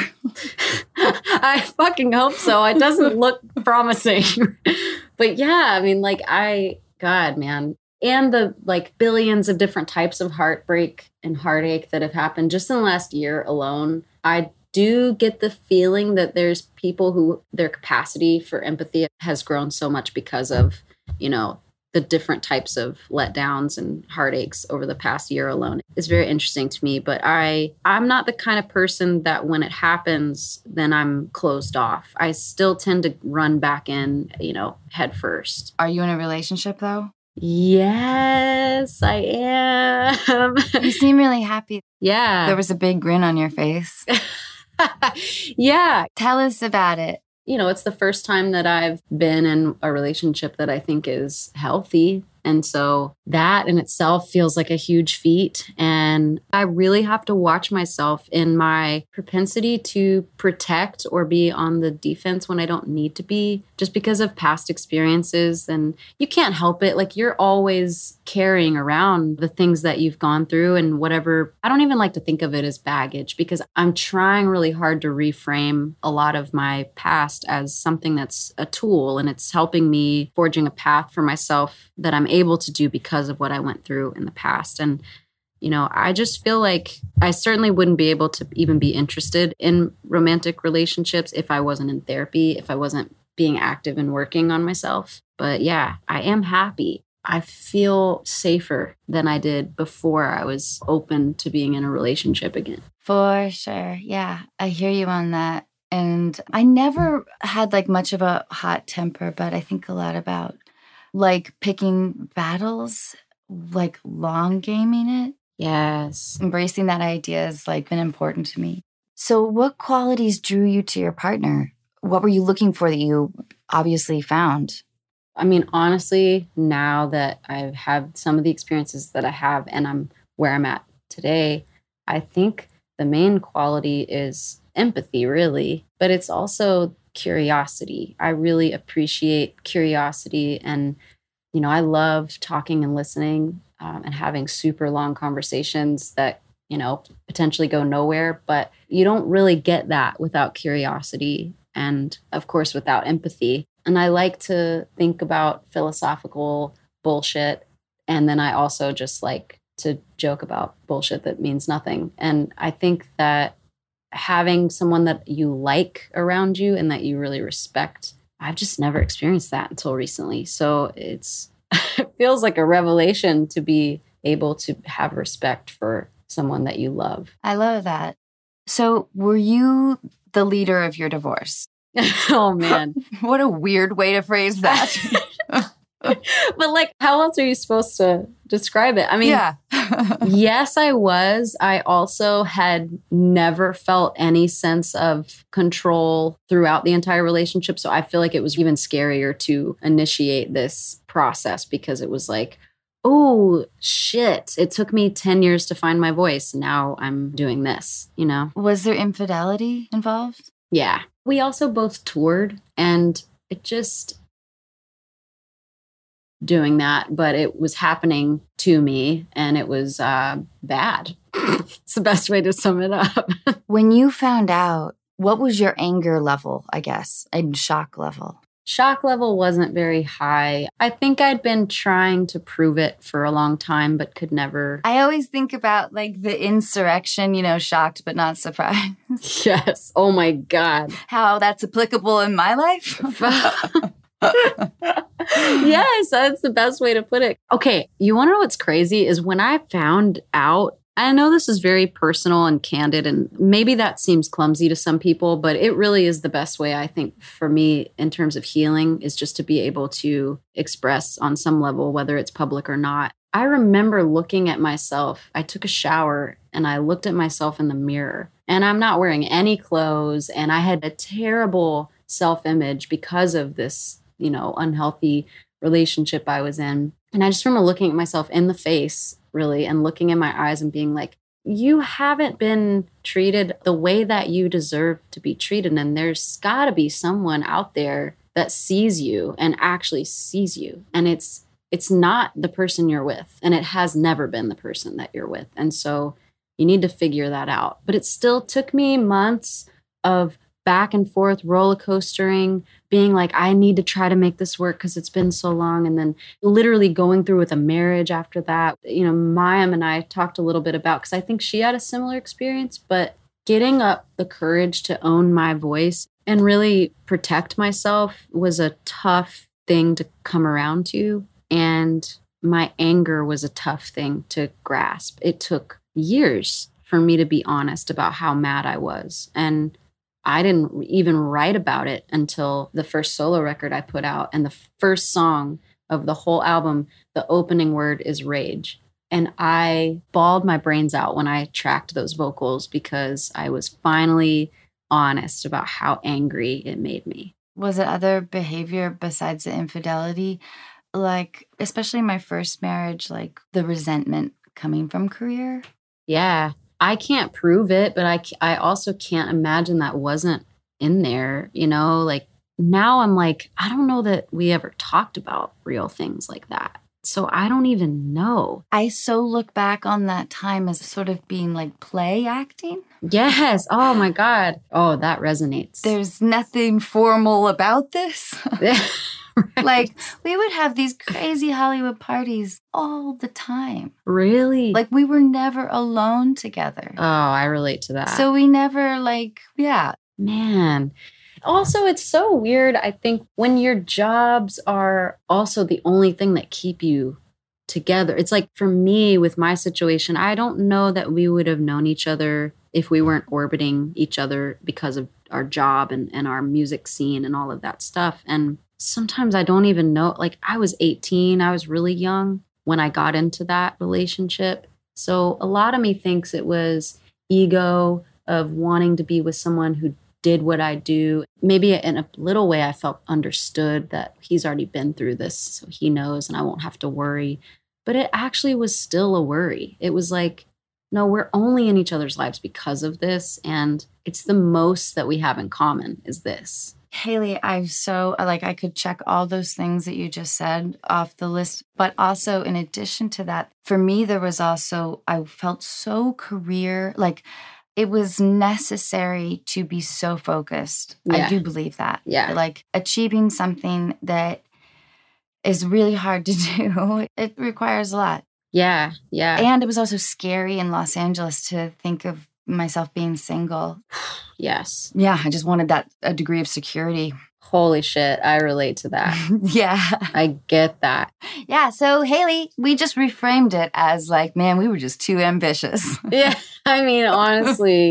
I fucking hope so. It doesn't look promising. But yeah, I mean, God, man. And the billions of different types of heartbreak and heartache that have happened just in the last year alone. I do get the feeling that there's people who their capacity for empathy has grown so much because of, the different types of letdowns and heartaches over the past year alone. It's very interesting to me, but I'm not the kind of person that when it happens, then I'm closed off. I still tend to run back in, head first. Are you in a relationship though? Yes, I am. You seem really happy. Yeah. There was a big grin on your face. Yeah. Tell us about it. It's the first time that I've been in a relationship that I think is healthy. And so that in itself feels like a huge feat. And I really have to watch myself in my propensity to protect or be on the defense when I don't need to be, just because of past experiences. And you can't help it. Like you're always carrying around the things that you've gone through and whatever. I don't even like to think of it as baggage because I'm trying really hard to reframe a lot of my past as something that's a tool, and it's helping me forging a path for myself that I'm able to do because of what I went through in the past. And, I just feel like I certainly wouldn't be able to even be interested in romantic relationships if I wasn't in therapy, if I wasn't being active and working on myself. But yeah, I am happy. I feel safer than I did before I was open to being in a relationship again. For sure. Yeah, I hear you on that. And I never had like much of a hot temper, but I think a lot about like picking battles, like long gaming it. Yes. Embracing that idea has like been important to me. So what qualities drew you to your partner? What were you looking for that you obviously found? I mean, honestly, now that I've had some of the experiences that I have and I'm where I'm at today, I think the main quality is empathy, really, but it's also curiosity. I really appreciate curiosity, and I love talking and listening and having super long conversations that potentially go nowhere, but you don't really get that without curiosity and, of course, without empathy. And I like to think about philosophical bullshit, and then I also just like to joke about bullshit that means nothing. And I think that having someone that you like around you and that you really respect, I've just never experienced that until recently. So it feels like a revelation to be able to have respect for someone that you love. I love that. So were you the leader of your divorce? Oh, man. What a weird way to phrase that. But like, how else are you supposed to describe it? I mean, yeah. Yes, I was. I also had never felt any sense of control throughout the entire relationship. So I feel like it was even scarier to initiate this process because it was like, oh, shit. It took me 10 years to find my voice. Now I'm doing this, Was there infidelity involved? Yeah. We also both toured, and it just doing that, but it was happening to me, and it was bad. It's the best way to sum it up. When you found out, what was your anger level, I guess, and shock level? Shock level wasn't very high. I think I'd been trying to prove it for a long time, but could never. I always think about like the insurrection, shocked but not surprised. Yes. Oh my God. How that's applicable in my life. Yes, that's the best way to put it. Okay, you want to know what's crazy is when I found out, I know this is very personal and candid, and maybe that seems clumsy to some people, but it really is the best way, I think, for me in terms of healing, is just to be able to express on some level, whether it's public or not. I remember looking at myself. I took a shower and I looked at myself in the mirror, and I'm not wearing any clothes, and I had a terrible self-image because of this, unhealthy relationship I was in. And I just remember looking at myself in the face, really, and looking in my eyes and being like, you haven't been treated the way that you deserve to be treated. And there's got to be someone out there that sees you and actually sees you. And it's not the person you're with. And it has never been the person that you're with. And so you need to figure that out. But it still took me months of back and forth roller coastering, being like, I need to try to make this work because it's been so long. And then literally going through with a marriage after that. Mayim and I talked a little bit about, because I think she had a similar experience, but getting up the courage to own my voice and really protect myself was a tough thing to come around to. And my anger was a tough thing to grasp. It took years for me to be honest about how mad I was. And I didn't even write about it until the first solo record I put out. And the first song of the whole album, the opening word is rage. And I bawled my brains out when I tracked those vocals because I was finally honest about how angry it made me. Was it other behavior besides the infidelity? Like, especially my first marriage, like the resentment coming from career? Yeah. I can't prove it, but I also can't imagine that wasn't in there, like now I'm like, I don't know that we ever talked about real things like that. So I don't even know. I so look back on that time as sort of being like play acting. Yes. Oh my God. Oh, that resonates. There's nothing formal about this. Right. Like, we would have these crazy Hollywood parties all the time. Really? Like, we were never alone together. Oh, I relate to that. So we never, yeah. Man. Also, it's so weird, I think, when your jobs are also the only thing that keep you together. It's like, for me, with my situation, I don't know that we would have known each other if we weren't orbiting each other because of our job and our music scene and all of that stuff. And sometimes I don't even know, like, I was 18, I was really young when I got into that relationship. So a lot of me thinks it was ego of wanting to be with someone who did what I do. Maybe in a little way I felt understood, that he's already been through this, so he knows and I won't have to worry. But it actually was still a worry. It was like, no, we're only in each other's lives because of this. And it's the most that we have in common is this. Haley, I could check all those things that you just said off the list. But also, in addition to that, for me, I felt so it was necessary to be so focused. Yeah. I do believe that. Yeah. Like, achieving something that is really hard to do, it requires a lot. Yeah. Yeah. And it was also scary in Los Angeles to think of myself being single. Yes. Yeah, I just wanted a degree of security. Holy shit, I relate to that. Yeah. I get that. Yeah, so Haley, we just reframed it as like, man, we were just too ambitious. Yeah, I mean, honestly,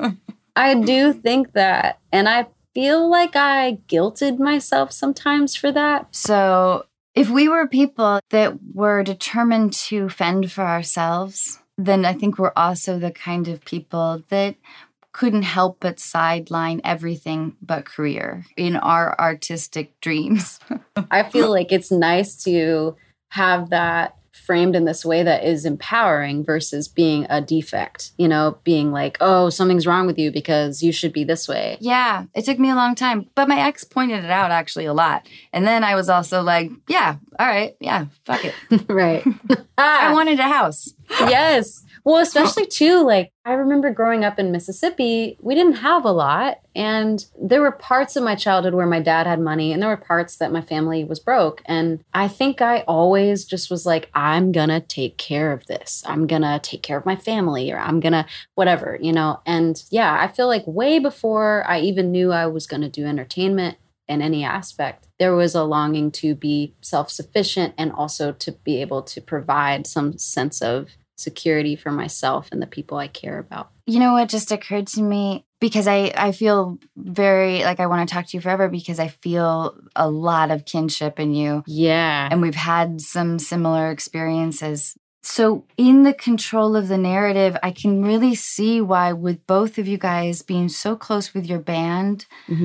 I do think that. And I feel like I guilted myself sometimes for that. So if we were people that were determined to fend for ourselves, then I think we're also the kind of people that couldn't help but sideline everything but career in our artistic dreams. I feel like it's nice to have that framed in this way that is empowering versus being a defect, being like, oh, something's wrong with you because you should be this way. Yeah, it took me a long time, but my ex pointed it out actually a lot. And then I was also like, yeah, all right, yeah, fuck it. Right. I wanted a house. Yes. Well, especially too, like, I remember growing up in Mississippi, we didn't have a lot. And there were parts of my childhood where my dad had money and there were parts that my family was broke. And I think I always just was like, I'm going to take care of this. I'm going to take care of my family, or I'm going to whatever, And yeah, I feel like way before I even knew I was going to do entertainment in any aspect, there was a longing to be self-sufficient and also to be able to provide some sense of security for myself and the people I care about. You know what just occurred to me? Because I feel very, like, I want to talk to you forever because I feel a lot of kinship in you. Yeah. And we've had some similar experiences. So in the control of the narrative, I can really see why, with both of you guys being so close with your band,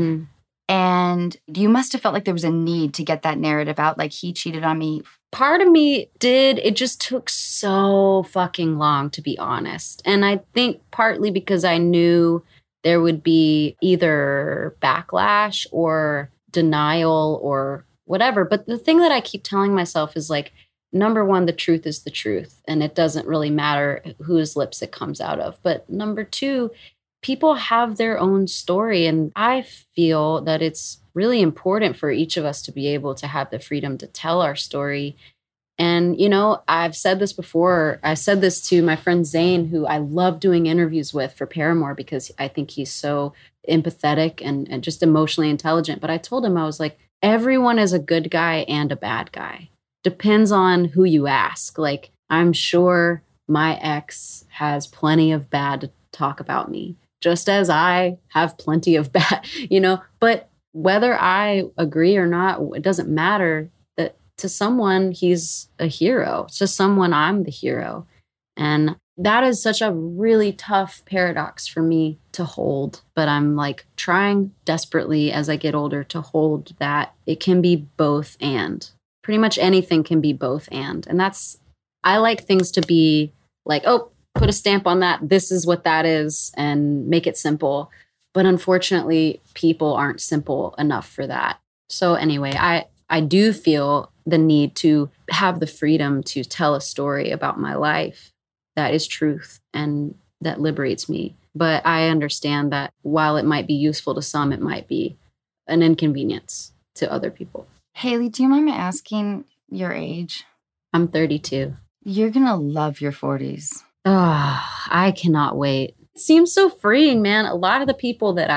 and you must have felt like there was a need to get that narrative out, like, he cheated on me. Part of me did. It just took so fucking long, to be honest. And I think partly because I knew there would be either backlash or denial or whatever. But the thing that I keep telling myself is, like, number one, the truth is the truth. And it doesn't really matter whose lips it comes out of. But number two, people have their own story. And I feel that it's really important for each of us to be able to have the freedom to tell our story. And, I've said this before. I said this to my friend Zane, who I love doing interviews with for Paramore because I think he's so empathetic and just emotionally intelligent. But I told him, I was like, everyone is a good guy and a bad guy. Depends on who you ask. Like, I'm sure my ex has plenty of bad to talk about me, just as I have plenty of bad, but whether I agree or not, it doesn't matter. That to someone, he's a hero. To someone, I'm the hero. And that is such a really tough paradox for me to hold. But I'm like trying desperately as I get older to hold that it can be both and. Pretty much anything can be both and. And I like things to be like, oh, put a stamp on that. This is what that is, and make it simple. But unfortunately, people aren't simple enough for that. So anyway, I do feel the need to have the freedom to tell a story about my life that is truth and that liberates me. But I understand that while it might be useful to some, it might be an inconvenience to other people. Haley, do you mind me asking your age? I'm 32. You're going to love your 40s. Oh, I cannot wait. It seems so freeing, man. A lot of the people that I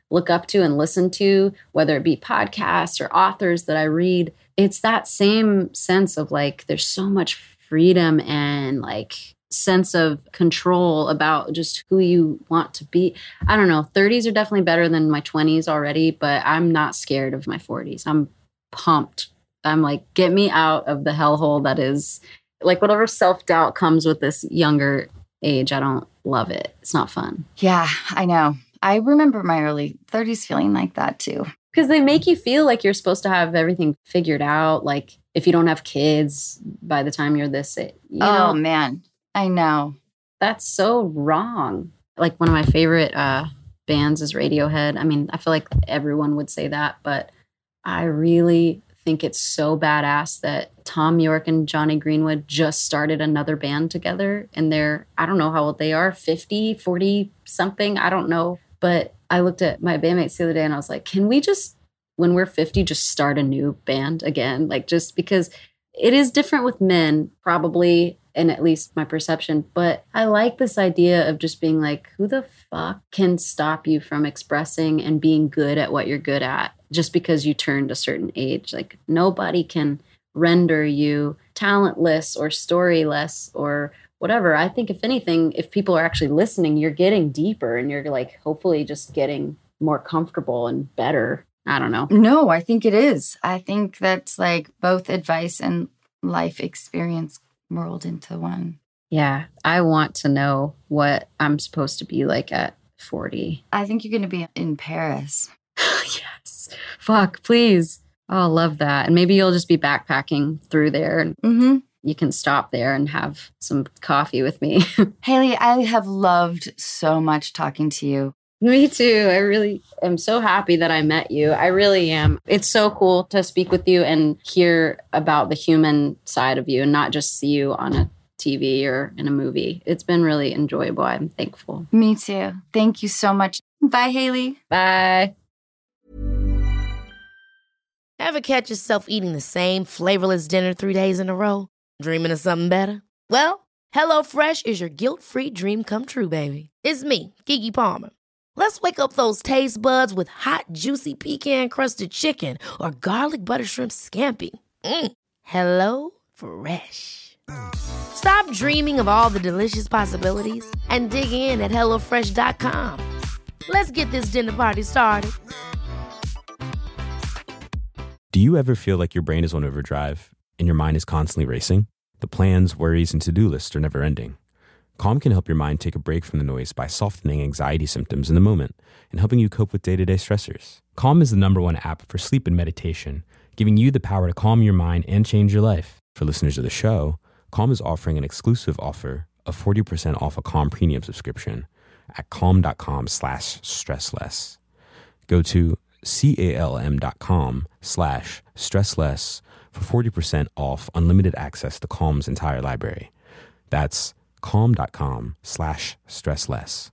look up to and listen to, whether it be podcasts or authors that I read, it's that same sense of like, there's so much freedom and like sense of control about just who you want to be. I don't know. 30s are definitely better than my 20s already, but I'm not scared of my 40s. I'm pumped. I'm like, get me out of the hellhole that is like whatever self-doubt comes with this younger age. I don't love it. It's not fun. Yeah, I know. I remember my early 30s feeling like that too. Because they make you feel like you're supposed to have everything figured out. Like if you don't have kids by the time you're this age, you know, man, I know. That's so wrong. Like one of my favorite bands is Radiohead. I mean, I feel like everyone would say that, but I really think it's so badass that Tom York and Johnny Greenwood just started another band together. And they're, I don't know how old they are, 50, 40 something. I don't know. But I looked at my bandmates the other day and I was like, can we just, when we're 50, just start a new band again? Like just because it is different with men, probably, and at least my perception. But I like this idea of just being like, who the fuck can stop you from expressing and being good at what you're good at just because you turned a certain age? Like nobody can render you talentless or storyless or whatever. I think if anything, if people are actually listening, you're getting deeper and you're like, hopefully just getting more comfortable and better. I don't know. No, I think it is. I think that's like both advice and life experience rolled into one. Yeah. I want to know what I'm supposed to be like at 40. I think you're going to be in Paris. Yes. Fuck, please. Oh, I love that. And maybe you'll just be backpacking through there and you can stop there and have some coffee with me. Haley, I have loved so much talking to you. Me too. I really am so happy that I met you. I really am. It's so cool to speak with you and hear about the human side of you and not just see you on a TV or in a movie. It's been really enjoyable. I'm thankful. Me too. Thank you so much. Bye, Haley. Bye. Ever catch yourself eating the same flavorless dinner 3 days in a row? Dreaming of something better? Well, HelloFresh is your guilt-free dream come true, baby. It's me, Keke Palmer. Let's wake up those taste buds with hot, juicy pecan-crusted chicken or garlic butter shrimp scampi. Hello Fresh. Stop dreaming of all the delicious possibilities and dig in at HelloFresh.com. Let's get this dinner party started. Do you ever feel like your brain is on overdrive and your mind is constantly racing? The plans, worries, and to-do lists are never ending. Calm can help your mind take a break from the noise by softening anxiety symptoms in the moment and helping you cope with day-to-day stressors. Calm is the #1 app for sleep and meditation, giving you the power to calm your mind and change your life. For listeners of the show, Calm is offering an exclusive offer of 40% off a Calm premium subscription at calm.com/stressless. Go to calm.com/stressless for 40% off unlimited access to Calm's entire library. That's calm.com/stressless.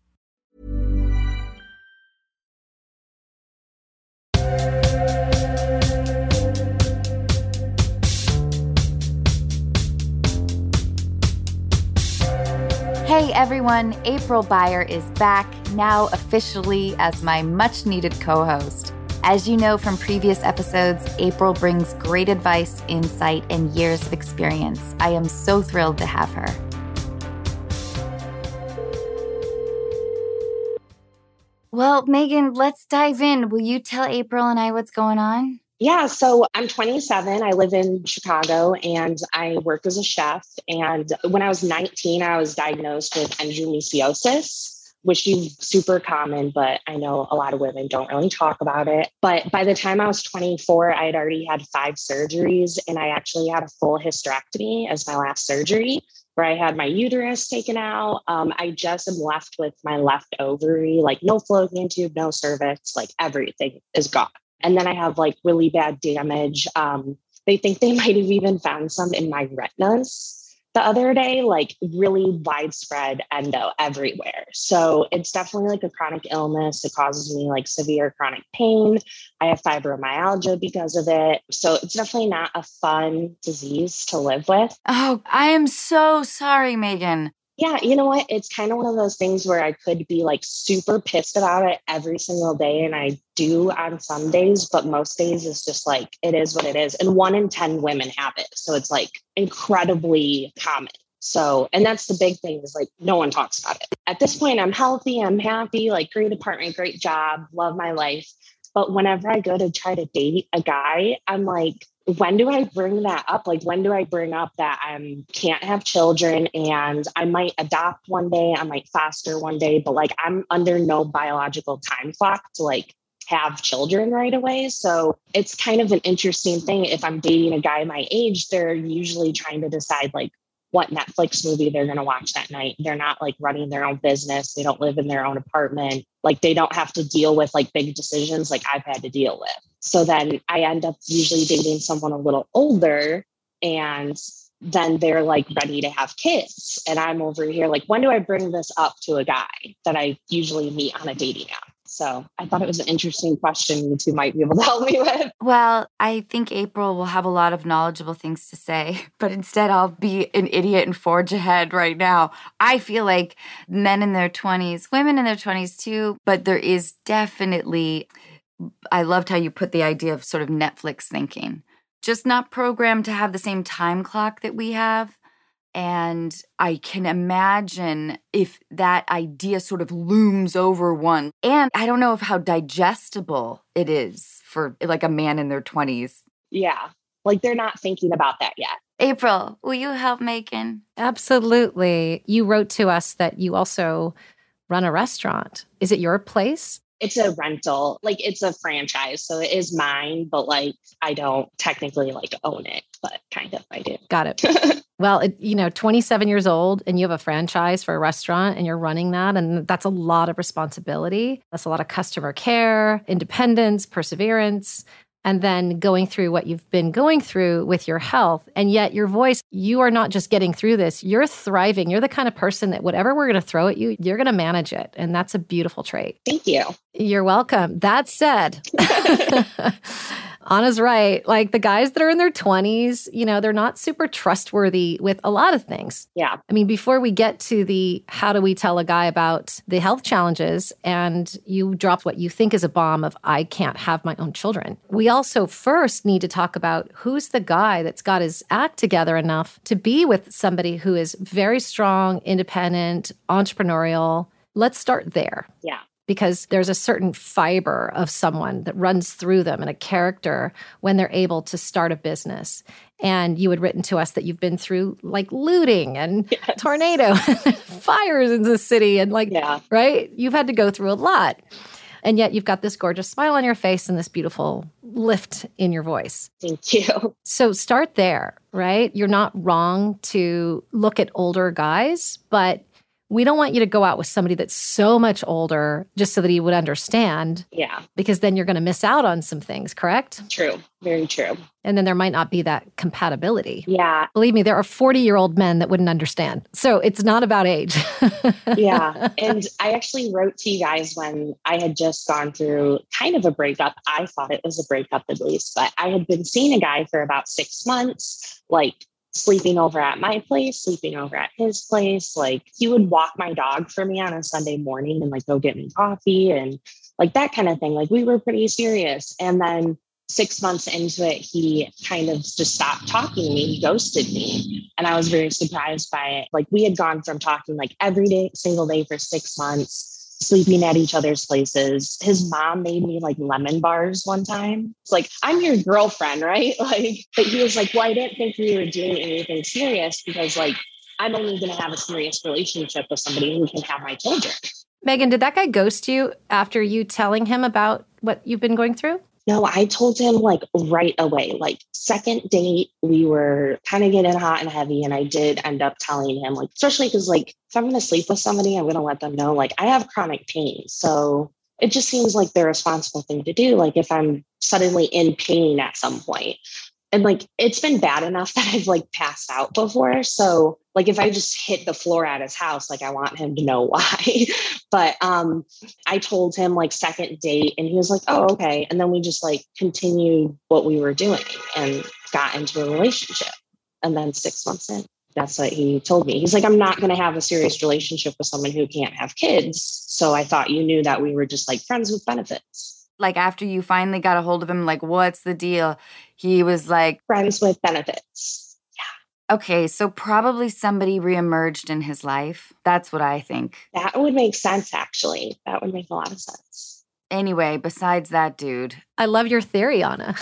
Hey everyone, April Beyer is back, now officially as my much-needed co-host. As you know from previous episodes, April brings great advice, insight, and years of experience. I am so thrilled to have her. Well, Megan, let's dive in. Will you tell April and I what's going on? Yeah, so I'm 27. I live in Chicago and I work as a chef. And when I was 19, I was diagnosed with endometriosis, which is super common, but I know a lot of women don't really talk about it. But by the time I was 24, I had already had 5 surgeries and I actually had a full hysterectomy as my last surgery, where I had my uterus taken out. I just am left with my left ovary, like no fallopian tube, no cervix, like everything is gone. And then I have like really bad damage. They think they might have even found some in my retinas the other day, like really widespread endo everywhere. So it's definitely like a chronic illness. It causes me like severe chronic pain. I have fibromyalgia because of it. So it's definitely not a fun disease to live with. Oh, I am so sorry, Megan. Yeah, you know what? It's kind of one of those things where I could be like super pissed about it every single day. And I do on some days, but most days it's just like, it is what it is. And 1 in 10 women have it. So it's like incredibly common. So, and that's the big thing is like, no one talks about it. At this point, I'm healthy, I'm happy, like great apartment, great job, love my life. But whenever I go to try to date a guy, I'm like, when do I bring that up? Like, when do I bring up that I can't have children and I might adopt one day, I might foster one day, but like I'm under no biological time clock to like have children right away. So it's kind of an interesting thing. If I'm dating a guy my age, they're usually trying to decide like what Netflix movie they're going to watch that night. They're not like running their own business. They don't live in their own apartment. Like they don't have to deal with like big decisions like I've had to deal with. So then I end up usually dating someone a little older and then they're like ready to have kids. And I'm over here like, when do I bring this up to a guy that I usually meet on a dating app? So I thought it was an interesting question you two might be able to help me with. Well, I think April will have a lot of knowledgeable things to say, but instead I'll be an idiot and forge ahead right now. I feel like men in their 20s, women in their 20s too, but there is definitely, I loved how you put the idea of sort of Netflix thinking, just not programmed to have the same time clock that we have. And I can imagine if that idea sort of looms over one. And I don't know if how digestible it is for like a man in their 20s. Yeah, like they're not thinking about that yet. April, will you help Megan? Absolutely. You wrote to us that you also run a restaurant. Is it your place? It's a rental, like it's a franchise. So it is mine, but like I don't technically like own it, but kind of I do. Got it. Well, 27 years old and you have a franchise for a restaurant and you're running that. And that's a lot of responsibility. That's a lot of customer care, independence, perseverance, and then going through what you've been going through with your health. And yet your voice, you are not just getting through this, you're thriving. You're the kind of person that whatever we're going to throw at you, you're going to manage it. And that's a beautiful trait. Thank you. You're welcome. That said, Anna's right. Like the guys that are in their 20s, they're not super trustworthy with a lot of things. Yeah. I mean, before we get to the how do we tell a guy about the health challenges, and you dropped what you think is a bomb of I can't have my own children. We also first need to talk about who's the guy that's got his act together enough to be with somebody who is very strong, independent, entrepreneurial. Let's start there. Yeah. Because there's a certain fiber of someone that runs through them and a character when they're able to start a business. And you had written to us that you've been through like looting and tornado, fires in the city and right? You've had to go through a lot. And yet you've got this gorgeous smile on your face and this beautiful lift in your voice. Thank you. So start there, right? You're not wrong to look at older guys, but we don't want you to go out with somebody that's so much older just so that he would understand. Yeah. Because then you're going to miss out on some things, correct? True. Very true. And then there might not be that compatibility. Yeah. Believe me, there are 40-year-old men that wouldn't understand. So it's not about age. Yeah. And I actually wrote to you guys when I had just gone through kind of a breakup. I thought it was a breakup at least, but I had been seeing a guy for about 6 months, like sleeping over at my place, sleeping over at his place. Like he would walk my dog for me on a Sunday morning and like go get me coffee and like that kind of thing. Like we were pretty serious. And then 6 months into it, he kind of just stopped talking to me. He ghosted me. And I was very surprised by it. Like we had gone from talking like every day, single day for 6 months, sleeping at each other's places. His mom made me like lemon bars one time. It's like, I'm your girlfriend, right? Like, but he was like, well, I didn't think we were doing anything serious because like, I'm only going to have a serious relationship with somebody who can have my children. Megan, did that guy ghost you after you telling him about what you've been going through? No, I told him like right away, like second date, we were kind of getting hot and heavy. And I did end up telling him like, especially because like, if I'm going to sleep with somebody, I'm going to let them know like I have chronic pain. So it just seems like the responsible thing to do. Like if I'm suddenly in pain at some point, and like, it's been bad enough that I've like passed out before. So like, if I just hit the floor at his house, like I want him to know why. But I told him like second date and he was like, oh, okay. And then we just like continued what we were doing and got into a relationship. And then 6 months in, That's what he told me. He's like, I'm not going to have a serious relationship with someone who can't have kids. So I thought you knew that we were just like friends with benefits. Like after you finally got a hold of him, like, what's the deal? He was like, friends with benefits. Yeah. Okay, so probably somebody reemerged in his life. That's what I think. That would make sense, actually. That would make a lot of sense. Anyway, besides that dude. I love your theory, Anna.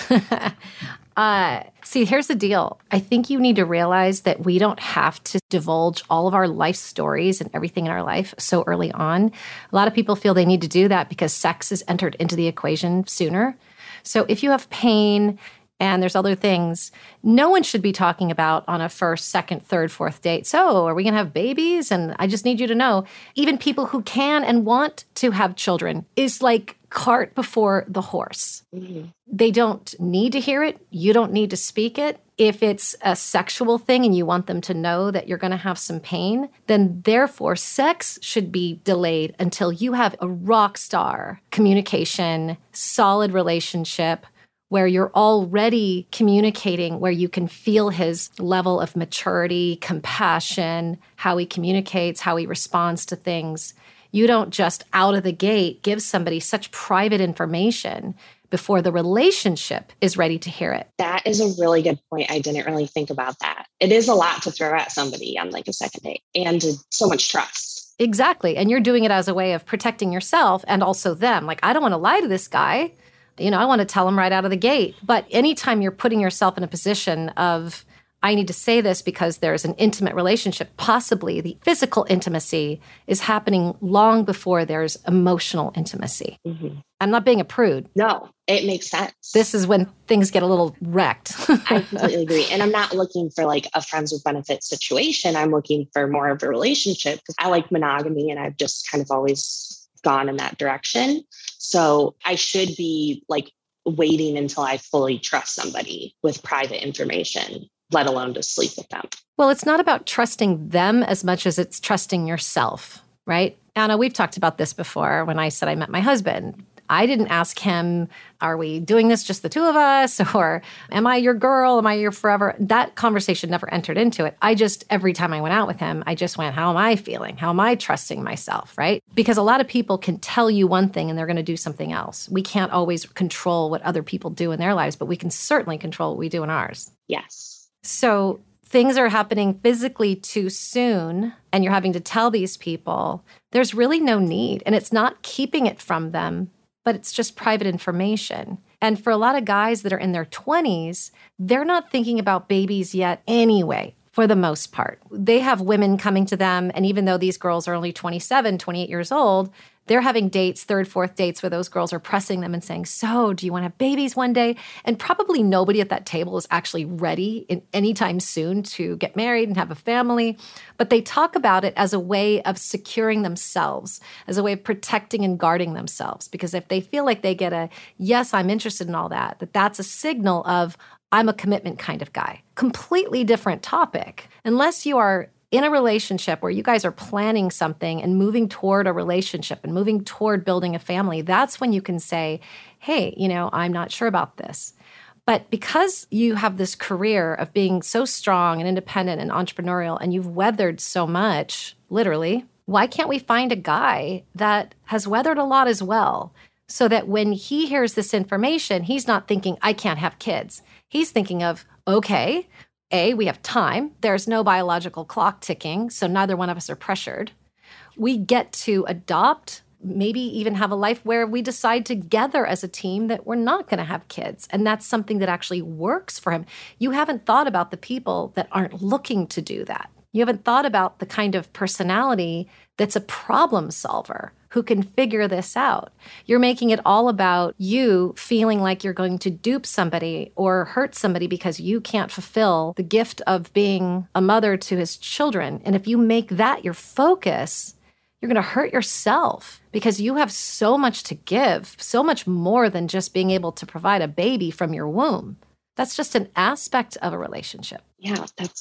See, here's the deal. I think you need to realize that we don't have to divulge all of our life stories and everything in our life so early on. A lot of people feel they need to do that because sex is entered into the equation sooner. So if you have pain and there's other things, no one should be talking about on a first, second, third, fourth date. So are we going to have babies? And I just need you to know, even people who can and want to have children is like cart before the horse. Mm-hmm. They don't need to hear it. You don't need to speak it. If it's a sexual thing and you want them to know that you're going to have some pain, then therefore sex should be delayed until you have a rock star communication, solid relationship, where you're already communicating, where you can feel his level of maturity, compassion, how he communicates, how he responds to things. You don't just out of the gate give somebody such private information before the relationship is ready to hear it. That is a really good point. I didn't really think about that. It is a lot to throw at somebody on like a second date and so much trust. Exactly. And you're doing it as a way of protecting yourself and also them. Like, I don't want to lie to this guy. I want to tell him right out of the gate. But anytime you're putting yourself in a position of, I need to say this because there's an intimate relationship, possibly the physical intimacy is happening long before there's emotional intimacy. Mm-hmm. I'm not being a prude. No, it makes sense. This is when things get a little wrecked. I completely agree. And I'm not looking for like a friends with benefits situation. I'm looking for more of a relationship because I like monogamy and I've just kind of always gone in that direction. So I should be like waiting until I fully trust somebody with private information, let alone to sleep with them. Well, it's not about trusting them as much as it's trusting yourself, right? Anna, we've talked about this before when I said I met my husband. I didn't ask him, are we doing this just the two of us? Or am I your girl? Am I your forever? That conversation never entered into it. Every time I went out with him, I just went, how am I feeling? How am I trusting myself, right? Because a lot of people can tell you one thing and they're going to do something else. We can't always control what other people do in their lives, but we can certainly control what we do in ours. Yes. So things are happening physically too soon and you're having to tell these people, there's really no need. And it's not keeping it from them, but it's just private information. And for a lot of guys that are in their 20s, they're not thinking about babies yet anyway, for the most part. They have women coming to them, and even though these girls are only 27, 28 years old, they're having dates, third, fourth dates where those girls are pressing them and saying, so do you want to have babies one day? And probably nobody at that table is actually ready anytime soon to get married and have a family. But they talk about it as a way of securing themselves, as a way of protecting and guarding themselves. Because if they feel like they get a, yes, I'm interested in all that, that's a signal of, I'm a commitment kind of guy. Completely different topic. Unless you are in a relationship where you guys are planning something and moving toward a relationship and moving toward building a family, that's when you can say, hey, I'm not sure about this. But because you have this career of being so strong and independent and entrepreneurial, and you've weathered so much, literally, why can't we find a guy that has weathered a lot as well? So that when he hears this information, he's not thinking, I can't have kids. He's thinking of, okay, A, we have time. There's no biological clock ticking, so neither one of us are pressured. We get to adopt, maybe even have a life where we decide together as a team that we're not going to have kids. And that's something that actually works for him. You haven't thought about the people that aren't looking to do that. You haven't thought about the kind of personality that's a problem solver who can figure this out. You're making it all about you feeling like you're going to dupe somebody or hurt somebody because you can't fulfill the gift of being a mother to his children. And if you make that your focus, you're going to hurt yourself because you have so much to give, so much more than just being able to provide a baby from your womb. That's just an aspect of a relationship. Yeah, that's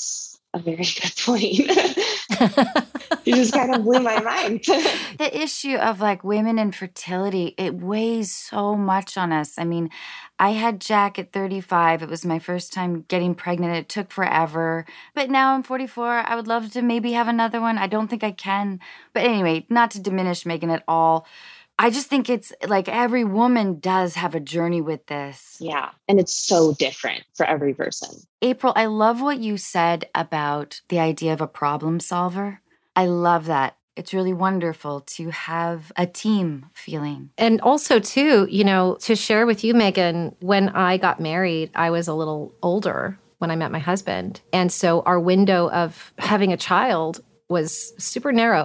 a very good point. You just kind of blew my mind. The issue of like women and fertility, it weighs so much on us. I mean, I had Jack at 35. It was my first time getting pregnant. It took forever. But now I'm 44. I would love to maybe have another one. I don't think I can. But anyway, not to diminish Megan at all. I just think it's like every woman does have a journey with this. Yeah. And it's so different for every person. April, I love what you said about the idea of a problem solver. I love that. It's really wonderful to have a team feeling. And also, too, you know, to share with you, Megan, when I got married, I was a little older when I met my husband. And so our window of having a child was super narrow.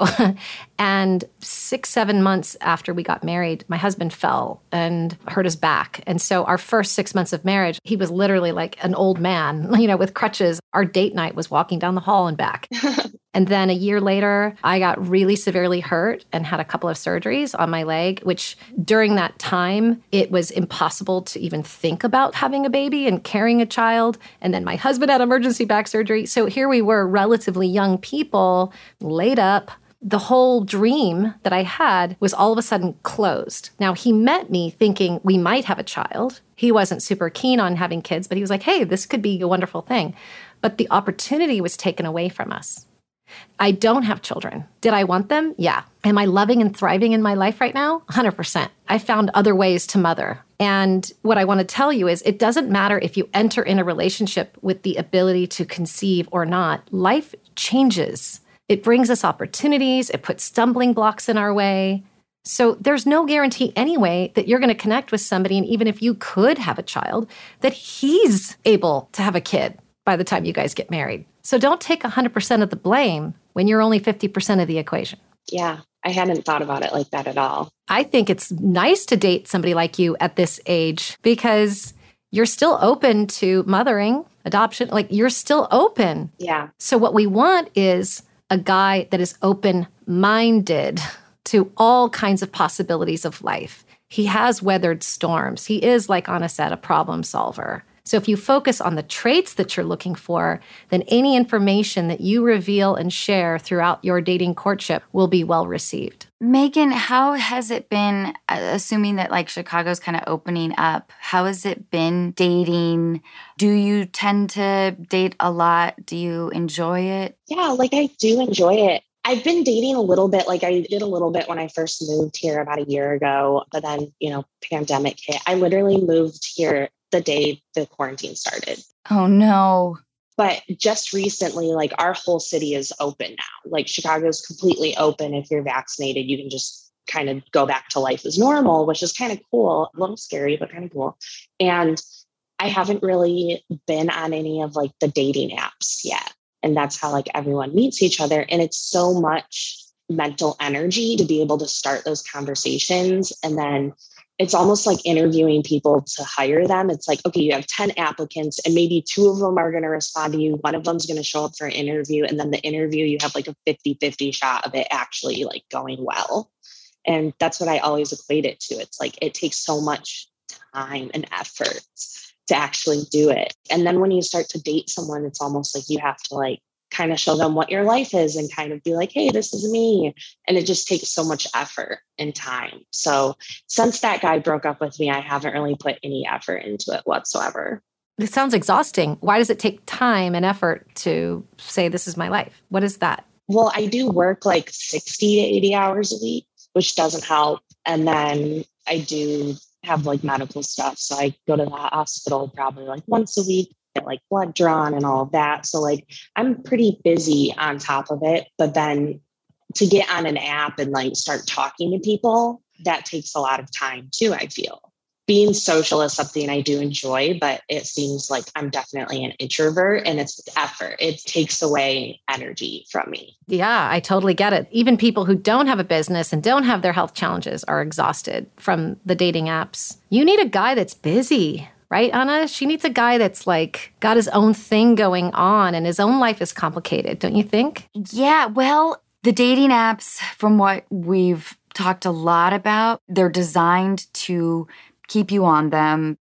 And 6-7 months after we got married, my husband fell and hurt his back. And so our first 6 months of marriage, he was literally like an old man, you know, with crutches. Our date night was walking down the hall and back. And then a year later, I got really severely hurt and had a couple of surgeries on my leg, which during that time, it was impossible to even think about having a baby and carrying a child. And then my husband had emergency back surgery. So here we were, relatively young people, laid up. The whole dream that I had was all of a sudden closed. Now, he met me thinking we might have a child. He wasn't super keen on having kids, but he was like, hey, this could be a wonderful thing. But the opportunity was taken away from us. I don't have children. Did I want them? Yeah. Am I loving and thriving in my life right now? 100%. I found other ways to mother. And what I want to tell you is it doesn't matter if you enter in a relationship with the ability to conceive or not. Life changes. It brings us opportunities. It puts stumbling blocks in our way. So there's no guarantee anyway that you're going to connect with somebody, and even if you could have a child, that he's able to have a kid by the time you guys get married. So don't take 100% of the blame when you're only 50% of the equation. Yeah, I hadn't thought about it like that at all. I think it's nice to date somebody like you at this age because you're still open to mothering, adoption, like you're still open. Yeah. So what we want is a guy that is open-minded to all kinds of possibilities of life. He has weathered storms. He is, like Anna said, a problem solver. So if you focus on the traits that you're looking for, then any information that you reveal and share throughout your dating courtship will be well received. Megan, how has it been, assuming that like Chicago's kind of opening up, how has it been dating? Do you tend to date a lot? Do you enjoy it? Yeah, like I do enjoy it. I've been dating a little bit, like I did a little bit when I first moved here about a year ago, but then, you know, pandemic hit. I literally moved here the day the quarantine started. Oh, no. But just recently, like our whole city is open now. Like Chicago's completely open. If you're vaccinated, you can just kind of go back to life as normal, which is kind of cool. A little scary, but kind of cool. And I haven't really been on any of like the dating apps yet. And that's how like everyone meets each other. And it's so much mental energy to be able to start those conversations. And then it's almost like interviewing people to hire them. It's like, okay, you have 10 applicants and maybe 2 of them are going to respond to you. One of them is going to show up for an interview. And then the interview, you have like a 50-50 shot of it actually like going well. And that's what I always equate it to. It's like, it takes so much time and effort to actually do it. And then when you start to date someone, it's almost like you have to like kind of show them what your life is and kind of be like, hey, this is me. And it just takes so much effort and time. So since that guy broke up with me, I haven't really put any effort into it whatsoever. It sounds exhausting. Why does it take time and effort to say, this is my life? What is that? Well, I do work like 60 to 80 hours a week, which doesn't help. And then I do have like medical stuff. So I go to the hospital probably like once a week, get like blood drawn and all of that. So like I'm pretty busy on top of it. But then to get on an app and like start talking to people, that takes a lot of time too, I feel. Being social is something I do enjoy, but it seems like I'm definitely an introvert and it's effort. It takes away energy from me. Yeah, I totally get it. Even people who don't have a business and don't have their health challenges are exhausted from the dating apps. You need a guy that's busy, right, Anna? She needs a guy that's like got his own thing going on and his own life is complicated, don't you think? Yeah, well, the dating apps, from what we've talked a lot about, they're designed to keep you on them.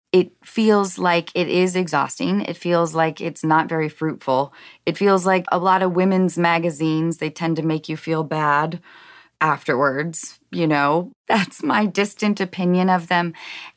It feels like it is exhausting. It feels like it's not very fruitful. It feels like a lot of women's magazines, they tend to make you feel bad afterwards, you know. That's my distant opinion of them.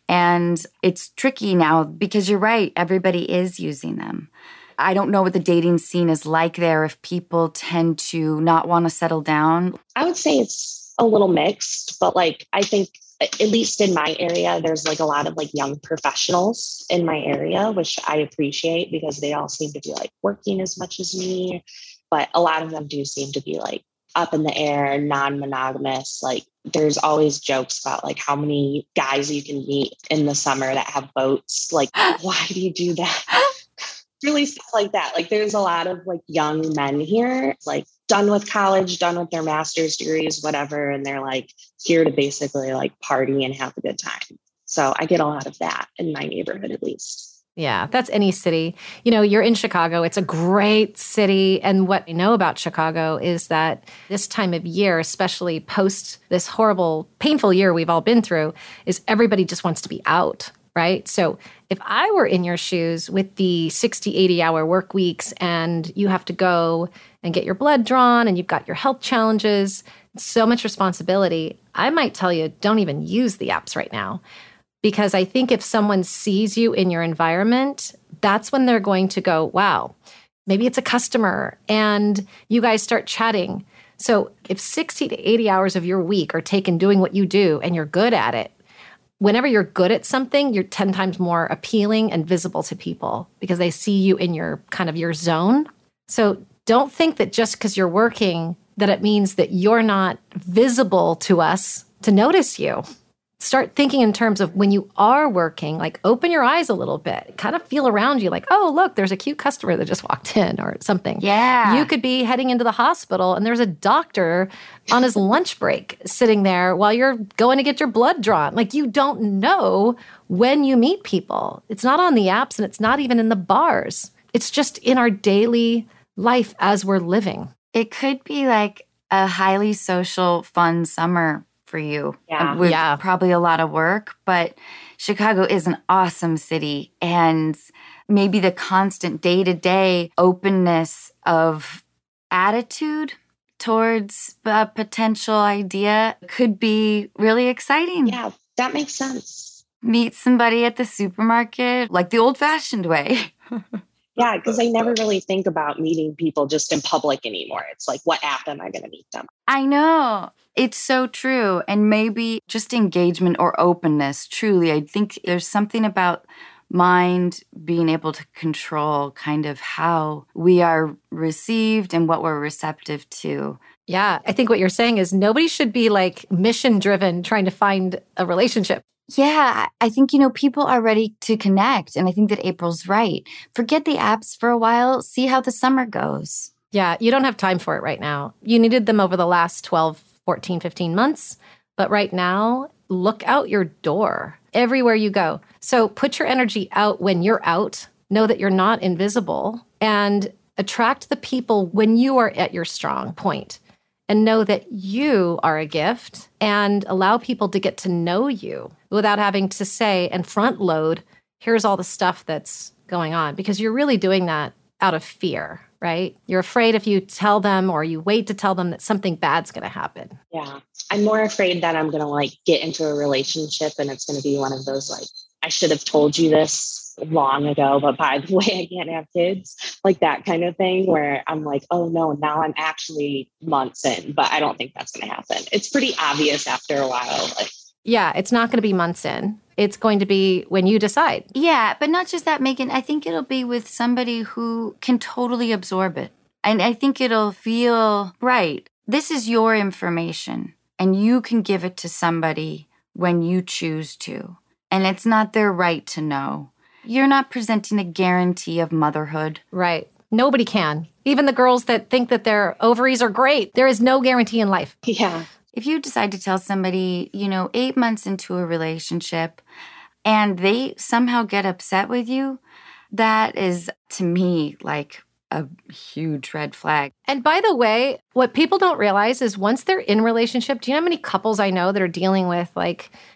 And it's tricky now because you're right, everybody is using them. I don't know what the dating scene is like there, if people tend to not want to settle down. I would say it's a little mixed, but like, I think at least in my area, there's like a lot of like young professionals in my area, which I appreciate because they all seem to be like working as much as me. But a lot of them do seem to be like up in the air, non-monogamous. Like there's always jokes about like how many guys you can meet in the summer that have boats. Like, why do you do that? Really stuff like that. Like there's a lot of like young men here, like done with college, done with their master's degrees, whatever. And they're like here to basically like party and have a good time. So I get a lot of that in my neighborhood, at least. Yeah, that's any city. You know, you're in Chicago. It's a great city. And what I know about Chicago is that this time of year, especially post this horrible, painful year we've all been through, is everybody just wants to be out. Right? So if I were in your shoes with the 60, 80-hour work weeks and you have to go and get your blood drawn and you've got your health challenges, so much responsibility, I might tell you, don't even use the apps right now. Because I think if someone sees you in your environment, that's when they're going to go, wow, maybe it's a customer, and you guys start chatting. So if 60 to 80 hours of your week are taken doing what you do and you're good at it, whenever you're good at something, you're 10 times more appealing and visible to people because they see you in your kind of your zone. So don't think that just because you're working that it means that you're not visible to us to notice you. Start thinking in terms of when you are working, like open your eyes a little bit, kind of feel around you like, oh, look, there's a cute customer that just walked in or something. Yeah. You could be heading into the hospital and there's a doctor on his lunch break sitting there while you're going to get your blood drawn. Like you don't know when you meet people. It's not on the apps and it's not even in the bars. It's just in our daily life as we're living. It could be like a highly social, fun summer for you. Yeah. With probably a lot of work, but Chicago is an awesome city. And maybe the constant day-to-day openness of attitude towards a potential idea could be really exciting. Yeah, that makes sense. Meet somebody at the supermarket, like the old-fashioned way. Yeah, because I never really think about meeting people just in public anymore. It's like, what app am I going to meet them? I know. It's so true. And maybe just engagement or openness, truly. I think there's something about mind being able to control kind of how we are received and what we're receptive to. Yeah, I think what you're saying is nobody should be like mission-driven trying to find a relationship. Yeah, I think, people are ready to connect. And I think that April's right. Forget the apps for a while. See how the summer goes. Yeah, you don't have time for it right now. You needed them over the last 12, 14, 15 months. But right now, look out your door everywhere you go. So put your energy out when you're out. Know that you're not invisible. And attract the people when you are at your strong point. And know that you are a gift and allow people to get to know you without having to say and front load, here's all the stuff that's going on. Because you're really doing that out of fear, right? You're afraid if you tell them or you wait to tell them that something bad's going to happen. Yeah. I'm more afraid that I'm going to like get into a relationship and it's going to be one of those like, I should have told you this long ago, but by the way, I can't have kids, like that kind of thing where I'm like, oh no, now I'm actually months in, but I don't think that's going to happen. It's pretty obvious after a while. Yeah, it's not going to be months in. It's going to be when you decide. Yeah, but not just that, Megan. I think it'll be with somebody who can totally absorb it. And I think it'll feel right. This is your information, and you can give it to somebody when you choose to. And it's not their right to know. You're not presenting a guarantee of motherhood. Right. Nobody can. Even the girls that think that their ovaries are great. There is no guarantee in life. Yeah. If you decide to tell somebody, 8 months into a relationship and they somehow get upset with you, that is, to me, like a huge red flag. And by the way, what people don't realize is once they're in a relationship, do you know how many couples I know that are dealing with like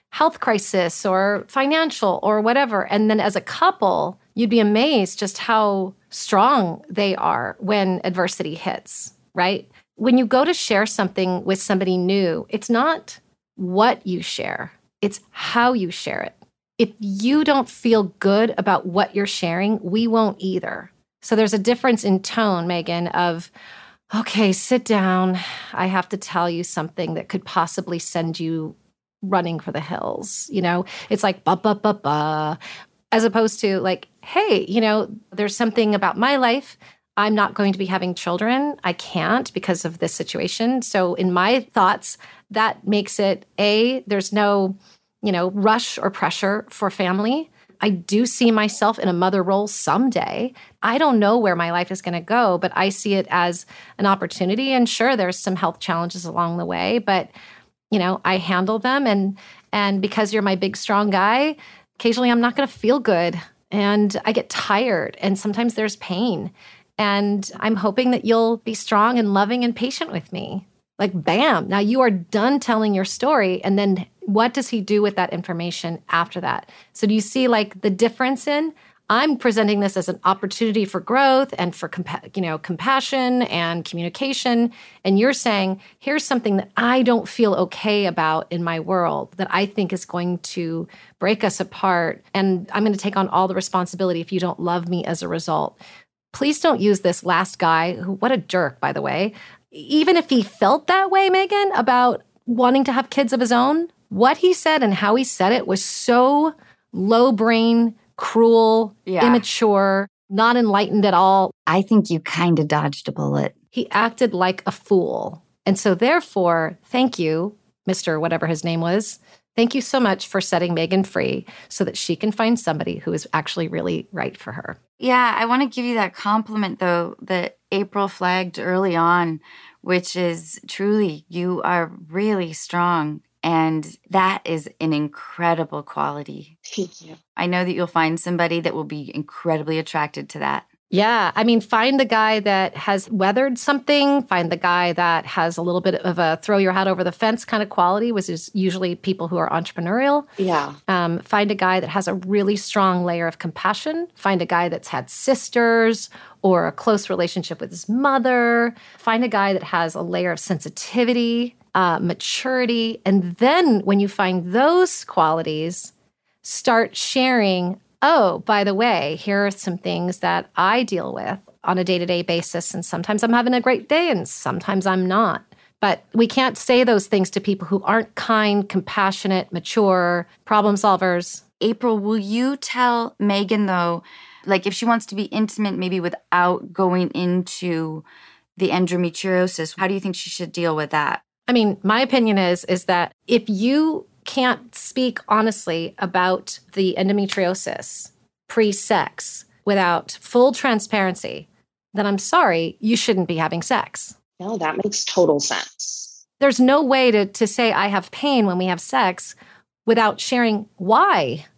health crisis or financial or whatever. And then as a couple, you'd be amazed just how strong they are when adversity hits, right? When you go to share something with somebody new, it's not what you share, it's how you share it. If you don't feel good about what you're sharing, we won't either. So there's a difference in tone, Megan, of, okay, sit down. I have to tell you something that could possibly send you running for the hills. You know, it's like, ba, ba, ba, ba, as opposed to like, hey, you know, there's something about my life. I'm not going to be having children. I can't because of this situation. So in my thoughts, that makes it there's no, you know, rush or pressure for family. I do see myself in a mother role someday. I don't know where my life is going to go, but I see it as an opportunity. And sure, there's some health challenges along the way, but, you know, I handle them. And because you're my big, strong guy, occasionally I'm not going to feel good and I get tired and sometimes there's pain. And I'm hoping that you'll be strong and loving and patient with me. Like, bam, now you are done telling your story. And then what does he do with that information after that? So do you see like the difference in, I'm presenting this as an opportunity for growth and for compassion and communication. And you're saying, here's something that I don't feel okay about in my world that I think is going to break us apart. And I'm going to take on all the responsibility if you don't love me as a result. Please don't use this last guy, who, what a jerk, by the way. Even if he felt that way, Megan, about wanting to have kids of his own, what he said and how he said it was so low brain, cruel, immature, not enlightened at all. I think you kind of dodged a bullet. He acted like a fool. And so therefore, thank you, Mr. whatever his name was. Thank you so much for setting Megan free so that she can find somebody who is actually really right for her. Yeah, I want to give you that compliment, though, that April flagged early on, which is truly, you are really strong. And that is an incredible quality. Thank you. I know that you'll find somebody that will be incredibly attracted to that. Yeah. I mean, find the guy that has weathered something. Find the guy that has a little bit of a throw your hat over the fence kind of quality, which is usually people who are entrepreneurial. Yeah. Find a guy that has a really strong layer of compassion. Find a guy that's had sisters or a close relationship with his mother. Find a guy that has a layer of sensitivity, maturity. And then when you find those qualities, start sharing, oh, by the way, here are some things that I deal with on a day-to-day basis. And sometimes I'm having a great day and sometimes I'm not. But we can't say those things to people who aren't kind, compassionate, mature, problem solvers. April, will you tell Megan, though, like if she wants to be intimate, maybe without going into the endometriosis, how do you think she should deal with that? I mean, my opinion is that if you can't speak honestly about the endometriosis pre-sex without full transparency, then I'm sorry, you shouldn't be having sex. No, that makes total sense. There's no way to say I have pain when we have sex without sharing why.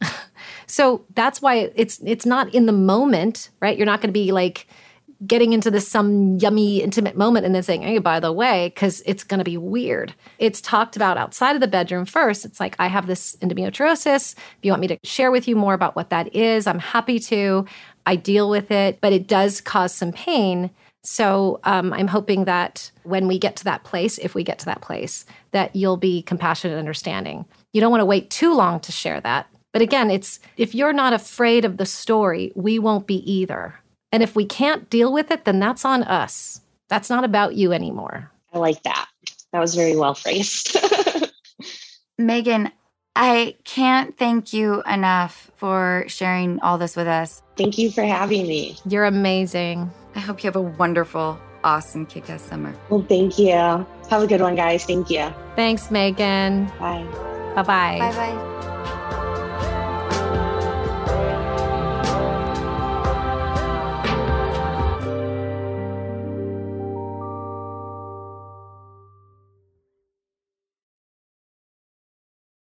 So that's why it's not in the moment, right? You're not going to be like getting into this some yummy intimate moment and then saying, hey, by the way, because it's going to be weird. It's talked about outside of the bedroom first. It's like, I have this endometriosis. If you want me to share with you more about what that is, I'm happy to. I deal with it, but it does cause some pain. So I'm hoping that when we get to that place, if we get to that place, that you'll be compassionate and understanding. You don't want to wait too long to share that. But again, it's if you're not afraid of the story, we won't be either. And if we can't deal with it, then that's on us. That's not about you anymore. I like that. That was very well phrased. Megan, I can't thank you enough for sharing all this with us. Thank you for having me. You're amazing. I hope you have a wonderful, awesome, kick-ass summer. Well, thank you. Have a good one, guys. Thank you. Thanks, Megan. Bye. Bye-bye. Bye-bye.